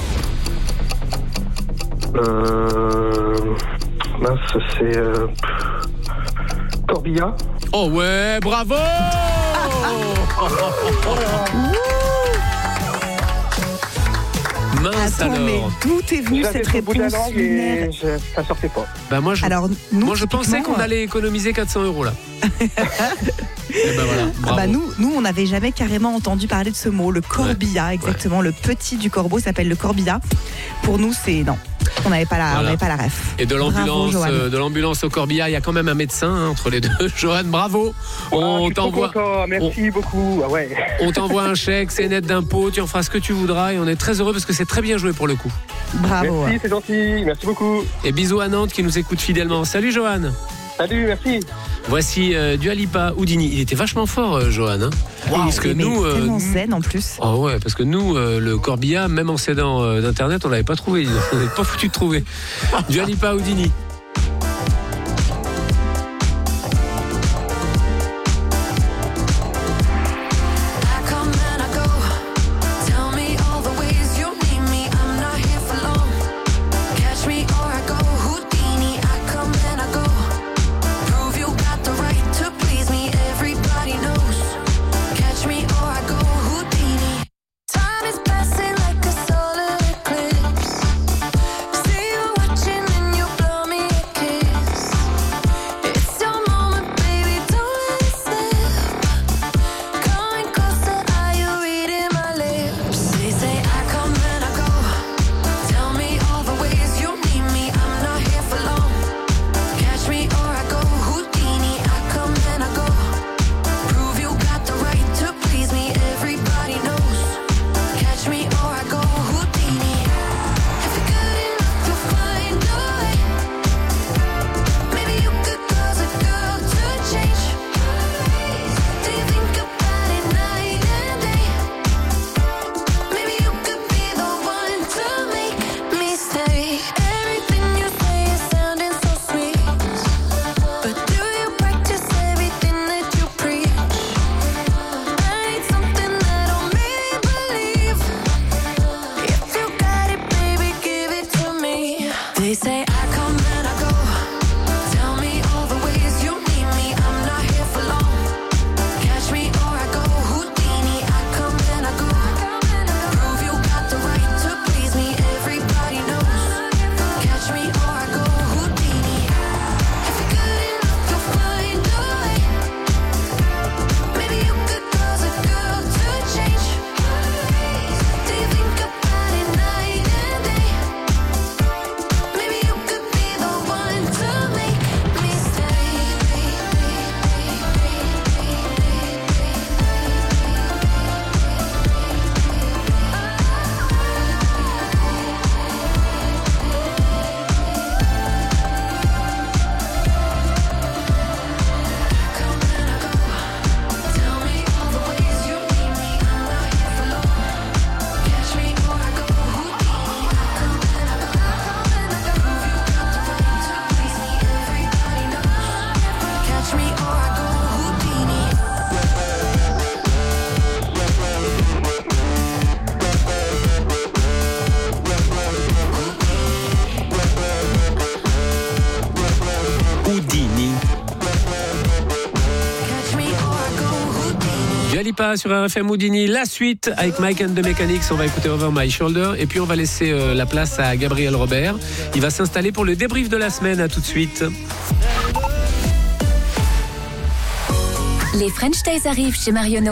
Euh... Mince, c'est... Euh... Corbillard. Oh ouais, bravo! Mince Attends, mais alors. d'où est venue J'avais cette fait le bout de la réponse langue et lunaire? je- ça sortait pas. Bah moi je, Alors, nous, moi je pensais typiquement, qu'on allait économiser quatre cents euros là. Et ben voilà, Ah bravo. bah nous, nous, on n'avait jamais carrément entendu parler de ce mot, le corbillard, exactement. Le petit du corbeau s'appelle le corbillard. Pour nous, c'est non. On n'avait pas la, on Voilà. n'avait pas la ref. Et de Bravo, l'ambulance, Johan. euh, de l'ambulance au corbillard, il y a quand même un médecin hein, entre les deux. Johan, bravo. Ah, je On suis trop t'envoie, content, merci beaucoup. Ah ouais. on t'envoie un chèque, c'est net d'impôts, tu en feras ce que tu voudras et on est très heureux parce que c'est très bien joué pour le coup. Bravo. Merci, c'est gentil. Merci beaucoup. Et bisous à Nantes qui nous écoute fidèlement. Salut Johan. Salut, merci. Voici euh, Dua Lipa, Houdini. Il était vachement fort, euh, Johan. Hein parce que Mais nous, euh, tellement zen en plus. oh ouais, parce que nous, euh, le corbillard, même en s'aidant euh, d'internet, on l'avait pas trouvé. On n'avait pas foutu de trouver. Dua Lipa, Houdini. Dua Lipa sur R F M Houdini, la suite avec Mike and the Mechanics, on va écouter Over My Shoulder et puis on va laisser euh, la place à Gabriel Robert. Il va s'installer pour le débrief de la semaine, à tout de suite. Les French Days arrivent chez Marionneau.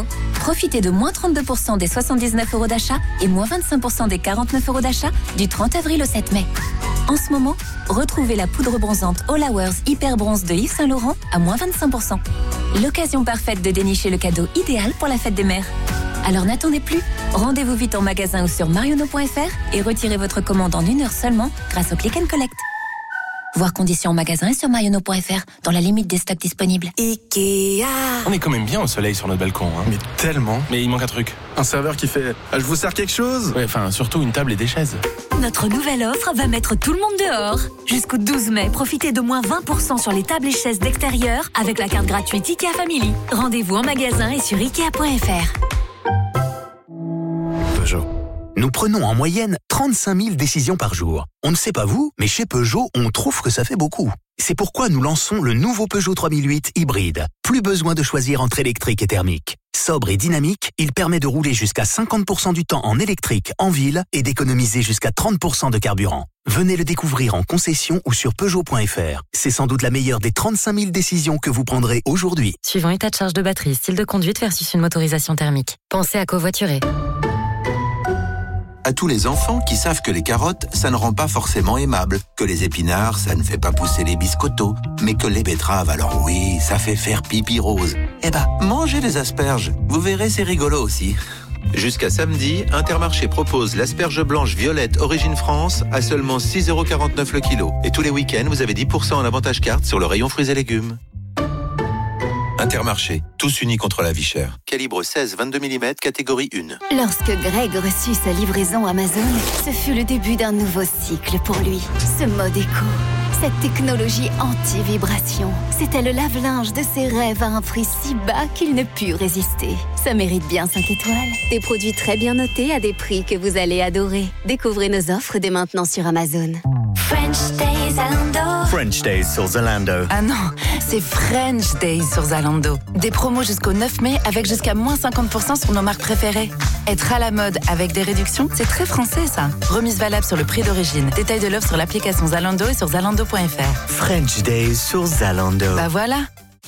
Profitez de moins trente-deux pour cent des soixante-dix-neuf euros d'achat et moins vingt-cinq pour cent des quarante-neuf euros d'achat du trente avril au sept mai. En ce moment, retrouvez la poudre bronzante All Hours Hyper Bronze de Yves Saint Laurent à moins vingt-cinq pour cent. L'occasion parfaite de dénicher le cadeau idéal pour la fête des mères. Alors n'attendez plus, rendez-vous vite en magasin ou sur marionneau point f r et retirez votre commande en une heure seulement grâce au Click and Collect. Voir conditions en magasin et sur marionneau point f r dans la limite des stocks disponibles. Ikea. On est quand même bien au soleil sur notre balcon, hein. Mais tellement. Mais il manque un truc. Un serveur qui fait ah, « Je vous sers quelque chose ?» Ouais, enfin, surtout une table et des chaises. Notre nouvelle offre va mettre tout le monde dehors. Jusqu'au douze mai, profitez de moins vingt pour cent sur les tables et chaises d'extérieur avec la carte gratuite IKEA Family. Rendez-vous en magasin et sur ikea point f r. Peugeot. Nous prenons en moyenne trente-cinq mille décisions par jour. On ne sait pas vous, mais chez Peugeot, on trouve que ça fait beaucoup. C'est pourquoi nous lançons le nouveau Peugeot trois mille huit hybride. Plus besoin de choisir entre électrique et thermique. Sobre et dynamique, il permet de rouler jusqu'à cinquante pour cent du temps en électrique en ville et d'économiser jusqu'à trente pour cent de carburant. Venez le découvrir en concession ou sur peugeot point f r. C'est sans doute la meilleure des trente-cinq mille décisions que vous prendrez aujourd'hui. Suivant état de charge de batterie, style de conduite versus une motorisation thermique. Pensez à covoiturer. À tous les enfants qui savent que les carottes, ça ne rend pas forcément aimable, que les épinards, ça ne fait pas pousser les biscottos, mais que les betteraves, alors oui, ça fait faire pipi rose. Eh ben, mangez les asperges, vous verrez, c'est rigolo aussi. Jusqu'à samedi, Intermarché propose l'asperge blanche violette Origine France à seulement six euros quarante-neuf le kilo. Et tous les week-ends, vous avez dix pour cent en avantage carte sur le rayon fruits et légumes. Intermarché, tous unis contre la vie chère. Calibre seize vingt-deux millimètres, catégorie un. Lorsque Greg reçut sa livraison Amazon, ce fut le début d'un nouveau cycle pour lui. Ce mode éco, cette technologie anti-vibration, c'était le lave-linge de ses rêves à un prix si bas qu'il ne put résister. Ça mérite bien cinq étoiles. Des produits très bien notés à des prix que vous allez adorer. Découvrez nos offres dès maintenant sur Amazon. French Days Zalando. French Days sur Zalando. Ah non, c'est French Days sur Zalando. Des promos jusqu'au neuf mai avec jusqu'à moins cinquante pour cent sur nos marques préférées. Être à la mode avec des réductions, c'est très français ça. Remise valable sur le prix d'origine. Détail de l'offre sur l'application Zalando et sur zalando point f r. French Days sur Zalando. Bah voilà.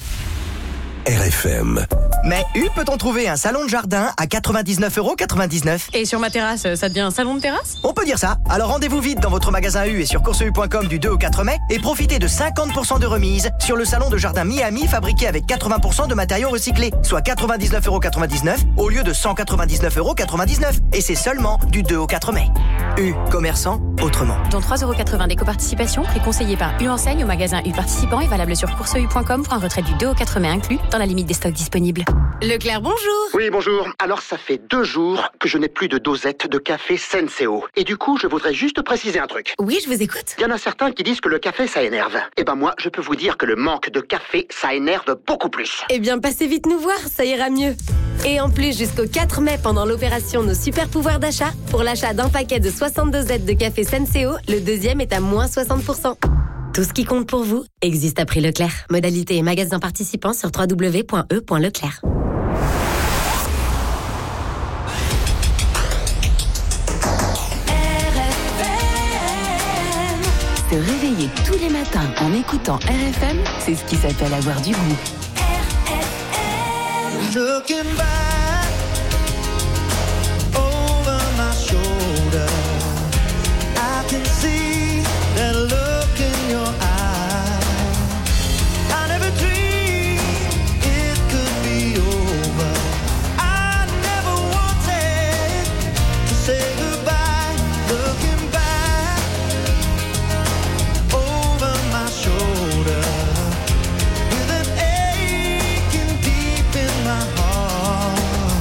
R F M. Mais U, peut-on trouver un salon de jardin à quatre-vingt-dix-neuf euros quatre-vingt-dix-neuf? Et sur ma terrasse, ça devient un salon de terrasse? On peut dire ça. Alors rendez-vous vite dans votre magasin U et sur course u point com du deux au quatre mai et profitez de cinquante pour cent de remise sur le salon de jardin Miami fabriqué avec quatre-vingts pour cent de matériaux recyclés, soit quatre-vingt-dix-neuf euros quatre-vingt-dix-neuf au lieu de cent quatre-vingt-dix-neuf euros quatre-vingt-dix-neuf. Et c'est seulement du deux au quatre mai. U, commerçant autrement. Dont trois euros quatre-vingts d'éco-participation, prix conseillé par U Enseigne au magasin U participant et valable sur course u point com pour un retrait du deux au quatre mai inclus dans la limite des stocks disponibles. Leclerc, bonjour. Oui, bonjour. Alors, ça fait deux jours que je n'ai plus de dosette de café Senseo. Et du coup, je voudrais juste préciser un truc. Oui, je vous écoute. Il y en a certains qui disent que le café, ça énerve. Eh ben moi, je peux vous dire que le manque de café, ça énerve beaucoup plus. Eh bien, passez vite nous voir, ça ira mieux. Et en plus, jusqu'au quatre mai, pendant l'opération Nos Super Pouvoirs d'achat, pour l'achat d'un paquet de soixante-deux Z de café Senseo, le deuxième est à moins soixante pour cent. Tout ce qui compte pour vous existe à prix Leclerc. Modalité et magasin participants sur w w w point e point leclerc. Se réveiller tous les matins en écoutant R F M, c'est ce qui s'appelle avoir du goût. Looking back over my shoulder, I can see that look in your eye. I never dreamed it could be over. I never wanted to say goodbye. Looking back over my shoulder, with an aching deep in my heart.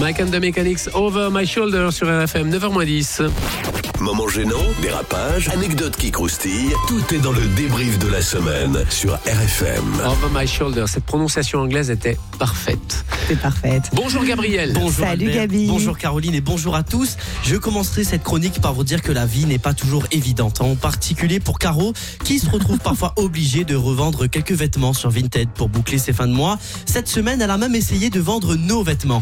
Mike and the Mechanics, Over My Shoulder sur R F M, neuf heures moins dix. Moment gênant, dérapage, anecdote qui croustille, tout est dans le débrief de la semaine sur R F M. Over My Shoulder, cette prononciation anglaise était parfaite. C'est parfaite. Bonjour Gabriel. Bonjour Salut Albert. Gabi. Bonjour Caroline et bonjour à tous. Je commencerai cette chronique par vous dire que la vie n'est pas toujours évidente, en particulier pour Caro qui se retrouve parfois obligée de revendre quelques vêtements sur Vinted pour boucler ses fins de mois. Cette semaine, elle a même essayé de vendre nos vêtements.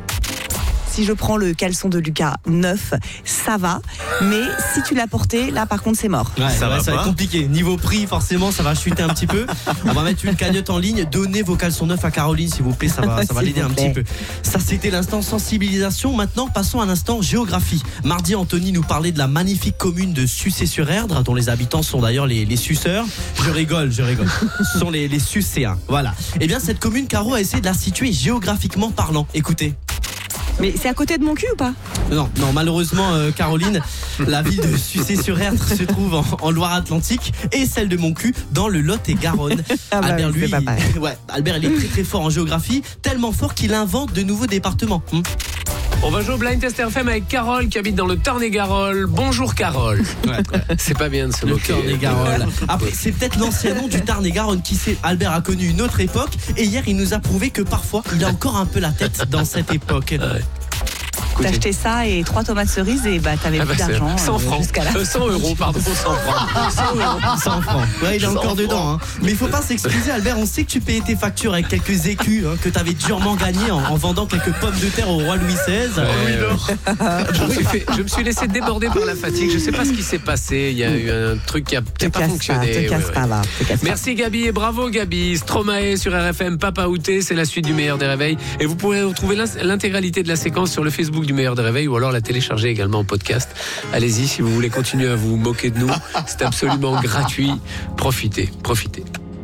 Si je prends le caleçon de Lucas neuf, ça va. Mais si tu l'as porté, là par contre c'est mort. Ouais, Ça ouais, va ça va pas être compliqué. Niveau prix, forcément, ça va chuter un petit peu. On va mettre une cagnotte en ligne. Donnez vos caleçons neufs à Caroline, s'il vous plaît. Ça va, ça va S'il l'aider vous un plaît. petit peu. Ça, c'était l'instant sensibilisation. Maintenant, passons à l'instant géographie. Mardi, Anthony nous parlait de la magnifique commune de Sucé-sur-Erdre, dont les habitants sont d'ailleurs les, les suceurs. Je rigole, je rigole. Ce sont les, les Sucéens. Voilà. Eh bien, cette commune, Caro a essayé de la situer géographiquement parlant. Écoutez. Mais c'est à côté de mon cul ou pas? Non, non, malheureusement, euh, Caroline, la ville de Sucé-sur-Erdre se trouve en, en Loire-Atlantique et celle de Montcuq dans le Lot-et-Garonne. Ah bah Albert, oui, lui, c'est pas pareil. il- ouais, Albert, il est très très fort en géographie, tellement fort qu'il invente de nouveaux départements. Hum. On va jouer au Blind Test R F M avec Carole qui habite dans le Tarn-et-Garonne. Bonjour Carole. C'est pas bien de se Le moquer. Tarn-et-Garonne. Après, c'est peut-être l'ancien nom du Tarn-et-Garonne qui sait. Albert a connu une autre époque et hier, il nous a prouvé que parfois, il a encore un peu la tête dans cette époque. Ouais. T'as acheté ça et trois tomates cerises et bah t'avais Ah plus bah, c'est d'argent. cent euh, francs. jusqu'à là. Euh, cent euros, pardon, cent francs. cent euros. cent francs. Ouais, il est cent encore francs. dedans. Hein. Mais il faut pas s'excuser, Albert. On sait que tu payais tes factures avec quelques écus hein, que tu avais durement gagné en, en vendant quelques pommes de terre au roi Louis seize. Ouais. je, me suis fait- je me suis laissé déborder par la fatigue. Je sais pas ce qui s'est passé. Il y a eu un truc qui a, qui a Te pas casse fonctionné. pas, te Ouais, casse ouais. pas, va. Te casse pas. Merci Gabi et bravo Gabi. Stromae sur R F M, Papa Outé, c'est la suite du meilleur des réveils. Et vous pourrez retrouver l'in- l'intégralité de la séquence sur le Facebook du meilleur des réveils ou alors la télécharger également en podcast. Allez-y si vous voulez continuer à vous moquer de nous. C'est absolument gratuit. Profitez, profitez.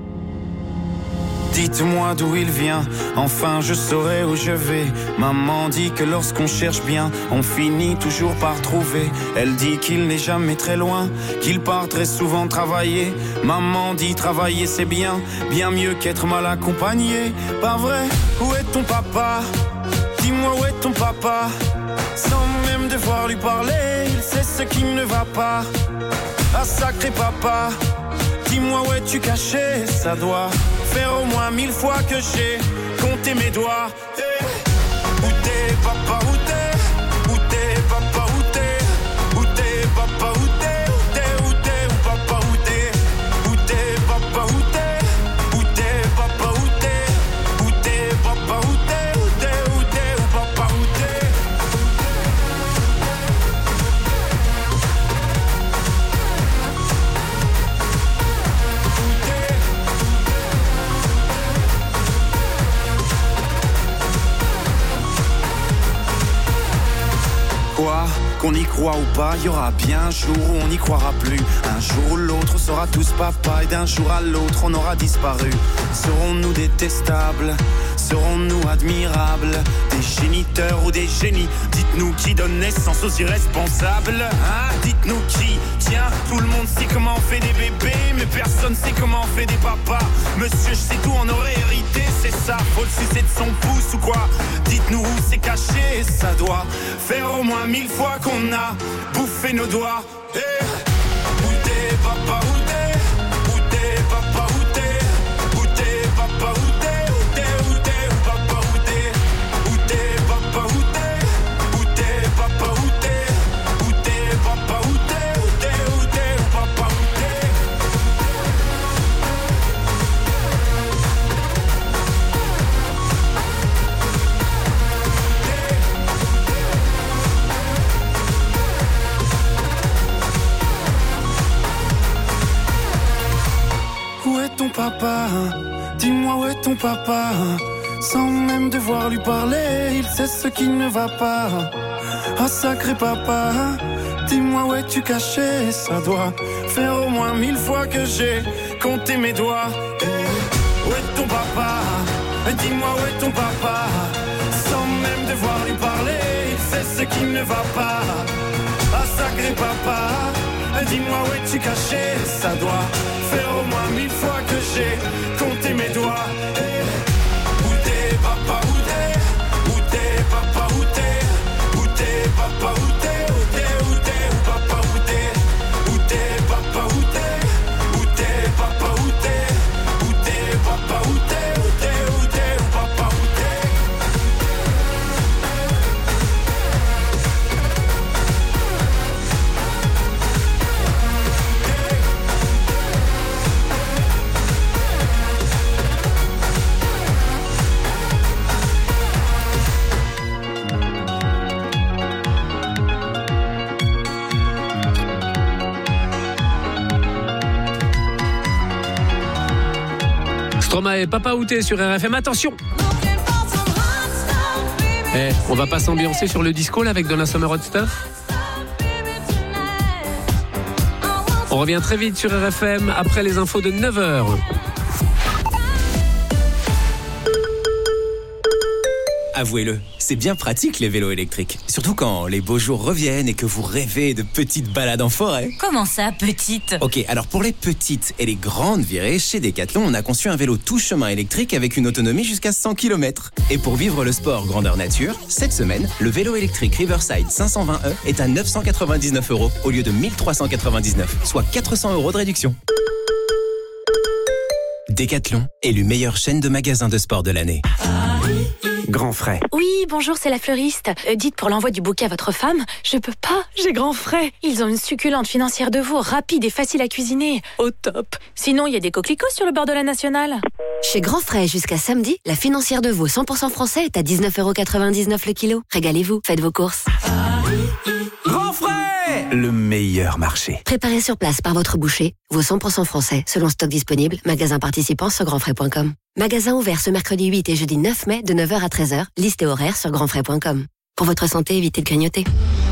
Dites-moi d'où il vient, enfin je saurai où je vais. Maman dit que lorsqu'on cherche bien, on finit toujours par trouver. Elle dit qu'il n'est jamais très loin, qu'il part très souvent travailler. Maman dit travailler c'est bien, bien mieux qu'être mal accompagné. Pas vrai, où est ton papa? Dis-moi où est ton papa? Sans même devoir lui parler, il sait ce qui ne va pas. Ah sacré papa, dis-moi où es-tu caché? Ça doit faire au moins mille fois que j'ai compté mes doigts. Hey. Où t'es papa, où t'es? Où t'es papa, où t'es? Où t'es papa, où t'es? Où t'es, où t'es, où papa, où t'es? Où t'es papa, où t'es? Où t'es papa, où t'es? Où t'es papa, où t'es? Où t'es, où t'es, où papa, où t'es? Quoi qu'on y croit ou pas, il y aura bien un jour où on n'y croira plus. Un jour ou l'autre, on sera tous papa et d'un jour à l'autre, on aura disparu. Serons-nous détestables? Serons-nous admirables? Des géniteurs ou des génies? Dites-nous qui donne naissance aux irresponsables, hein? Dites-nous qui? Tiens, tout le monde sait comment on fait des bébés, mais personne sait comment on fait des papas. Monsieur, je sais tout, on aurait hérité, c'est ça. Faut le sucer de son pouce ou quoi? Dites-nous où c'est caché, ça doit faire au moins mille fois qu'on a bouffé nos doigts. Hey. Où t'es papa, où t'es? Où t'es papa, où t'es? Où t'es papa, où t'es? Où t'es, où t'es, où papa, où t'es? Où t'es papa, où t'es? Où t'es papa, où t'es? Où t'es papa, où t'es? Où t'es, où t'es, où papa, où t'es? Où est ton papa? Dis-moi où est ton papa? Sans même devoir lui parler, il sait ce qui ne va pas. Oh sacré papa, dis-moi où es-tu caché? Ça doit faire au moins mille fois que j'ai compté mes doigts. Hey. Où est ton papa? Dis-moi où est ton papa? Sans même devoir lui parler, il sait ce qui ne va pas. Ah sacré papa, dis-moi où es-tu caché? Ça doit faire au moins mille fois que j'ai compté mes doigts. Hey. Où t'es papa, où t'es? Où t'es papa, où t'es? Stromae et Papa Outé sur R F M. Attention. Eh, on va pas s'ambiancer sur le disco là avec Donna Summer Hot Stuff. On revient très vite sur R F M après les infos de neuf heures. Avouez-le, c'est bien pratique les vélos électriques. Surtout quand les beaux jours reviennent et que vous rêvez de petites balades en forêt. Comment ça, petite ? Ok, alors pour les petites et les grandes virées, chez Decathlon, on a conçu un vélo tout chemin électrique avec une autonomie jusqu'à cent kilomètres. Et pour vivre le sport grandeur nature, cette semaine, le vélo électrique Riverside cinq cent vingt E est à neuf cent quatre-vingt-dix-neuf euros au lieu de mille trois cent quatre-vingt-dix-neuf, soit quatre cents euros de réduction. Decathlon, élu meilleure chaîne de magasins de sport de l'année. Grand frais. Oui, bonjour, c'est la fleuriste. Euh, dites pour l'envoi du bouquet à votre femme, je peux pas, j'ai grand frais. Ils ont une succulente financière de veau, rapide et facile à cuisiner. Au top. Sinon, il y a des coquelicots sur le bord de la Nationale. Chez Grand Frais, jusqu'à samedi, la financière de veau cent pour cent français est à dix-neuf euros quatre-vingt-dix-neuf le kilo. Régalez-vous, faites vos courses. Grand frais, le meilleur marché. Préparé sur place par votre boucher, veau cent pour cent français, selon stock disponible, magasin participant sur grand frais point com. Magasin ouvert ce mercredi huit et jeudi neuf mai de neuf heures à treize heures, liste et horaire sur grand frais point com. Pour votre santé, évitez de grignoter.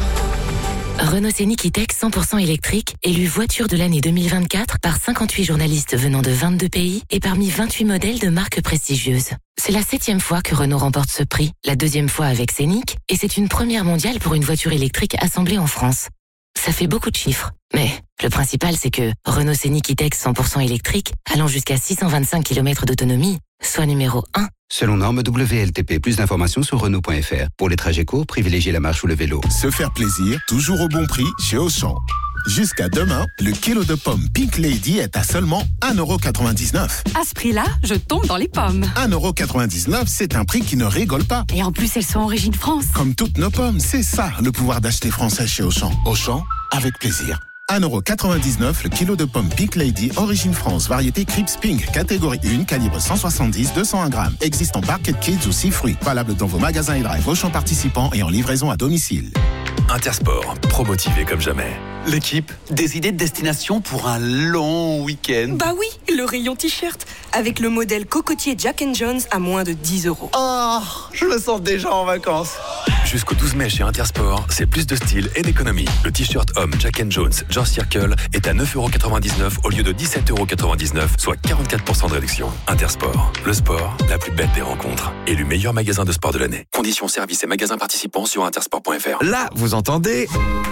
Renault Scénic E-Tech cent pour cent électrique, élu voiture de l'année deux mille vingt-quatre par cinquante-huit journalistes venant de vingt-deux pays et parmi vingt-huit modèles de marques prestigieuses. C'est la septième fois que Renault remporte ce prix, la deuxième fois avec Scénic, et c'est une première mondiale pour une voiture électrique assemblée en France. Ça fait beaucoup de chiffres, mais le principal c'est que Renault Scénic E-Tech cent pour cent électrique, allant jusqu'à six cent vingt-cinq kilomètres d'autonomie, soit numéro un. Selon norme W L T P, plus d'informations sur Renault point F R. Pour les trajets courts, privilégiez la marche ou le vélo. Se faire plaisir, toujours au bon prix chez Auchan. Jusqu'à demain, le kilo de pommes Pink Lady est à seulement un euro quatre-vingt-dix-neuf. À ce prix-là, je tombe dans les pommes. un euro quatre-vingt-dix-neuf, c'est un prix qui ne rigole pas. Et en plus, elles sont origine France. Comme toutes nos pommes, c'est ça le pouvoir d'acheter français chez Auchan. Auchan, avec plaisir. un euro quatre-vingt-dix-neuf le kilo de pommes Pink Lady, origine France, variété Crips Pink, catégorie un, calibre cent soixante-dix à deux cent un grammes. Existe en Barquet Kids ou six fruits. Valable dans vos magasins et drive Auchan participants et en livraison à domicile. Intersport, pro-motivé comme jamais. L'équipe, des idées de destination pour un long week-end. Bah oui, le rayon t-shirt, avec le modèle cocotier Jack and Jones à moins de dix euros. Oh, je me sens déjà en vacances. Jusqu'au douze mai chez Intersport, c'est plus de style et d'économie. Le t-shirt homme Jack and Jones George Circle est à neuf euros quatre-vingt-dix-neuf au lieu de dix-sept euros quatre-vingt-dix-neuf, soit quarante-quatre pour cent de réduction. Intersport, le sport, la plus belle des rencontres. Élu meilleur magasin de sport de l'année. Conditions, services et magasins participants sur intersport point F R. Là, vous entendez ?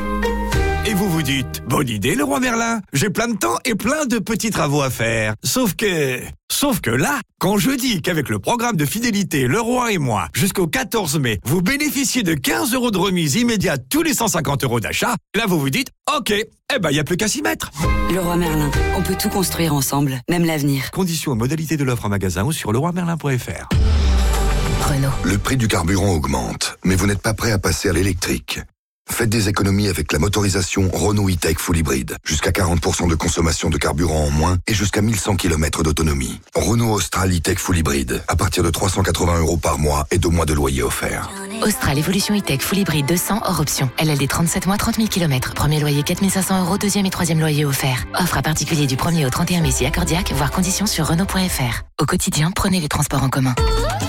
Et vous vous dites, bonne idée le roi Merlin, j'ai plein de temps et plein de petits travaux à faire. Sauf que... Sauf que là, quand je dis qu'avec le programme de fidélité Le Roi et moi, jusqu'au quatorze mai, vous bénéficiez de quinze euros de remise immédiate tous les cent cinquante euros d'achat, là vous vous dites, ok, eh ben y a plus qu'à s'y mettre. Le Roi Merlin, on peut tout construire ensemble, même l'avenir. Conditions et modalités de l'offre en magasin ou sur le roi merlin point F R. Renault. Le prix du carburant augmente, mais vous n'êtes pas prêt à passer à l'électrique. Faites des économies avec la motorisation Renault E-Tech Full Hybrid. Jusqu'à quarante pour cent de consommation de carburant en moins et jusqu'à mille cent kilomètres d'autonomie. Renault Austral E-Tech Full Hybrid. À partir de trois cent quatre-vingts euros par mois et deux mois de loyer offert. Austral Evolution E-Tech Full Hybrid deux cents hors option. L L D trente-sept mois, trente mille kilomètres. Premier loyer quatre mille cinq cents euros, deuxième et troisième loyer offert. Offre à particulier du premier au trente et un mai si accordiaque, voire conditions sur Renault point F R. Au quotidien, prenez les transports en commun.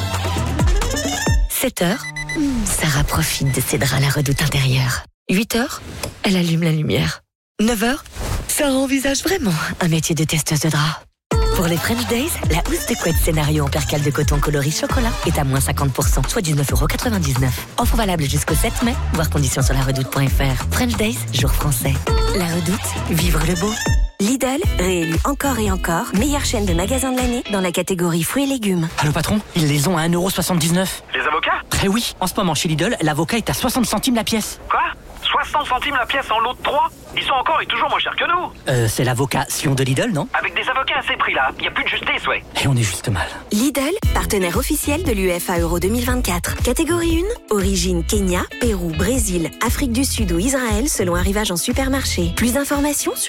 sept heures, Sarah profite de ses draps à la redoute intérieure. huit heures, elle allume la lumière. neuf heures, Sarah envisage vraiment un métier de testeuse de draps. Pour les French Days, la housse de couette scénario en percale de coton coloris chocolat est à moins cinquante pour cent, soit dix-neuf euros quatre-vingt-dix-neuf. Offre valable jusqu'au sept mai, voir conditions sur la redoute point F R. French Days, jour français. La redoute, vivre le beau. Lidl, réélu encore et encore, meilleure chaîne de magasins de l'année dans la catégorie fruits et légumes. Allô patron, ils les ont à un euro soixante-dix-neuf. Les avocats ? Eh oui, en ce moment chez Lidl, l'avocat est à soixante centimes la pièce. Quoi ? soixante centimes la pièce en lot de trois ? Ils sont encore et toujours moins chers que nous. Euh, c'est l'avocat Sion de Lidl, non ? Avec des avocats à ces prix-là, il n'y a plus de justice, ouais. Et on est juste mal. Lidl, partenaire officiel de l'U F A Euro deux mille vingt-quatre. Catégorie un, origine Kenya, Pérou, Brésil, Afrique du Sud ou Israël selon arrivage en supermarché. Plus d'informations sur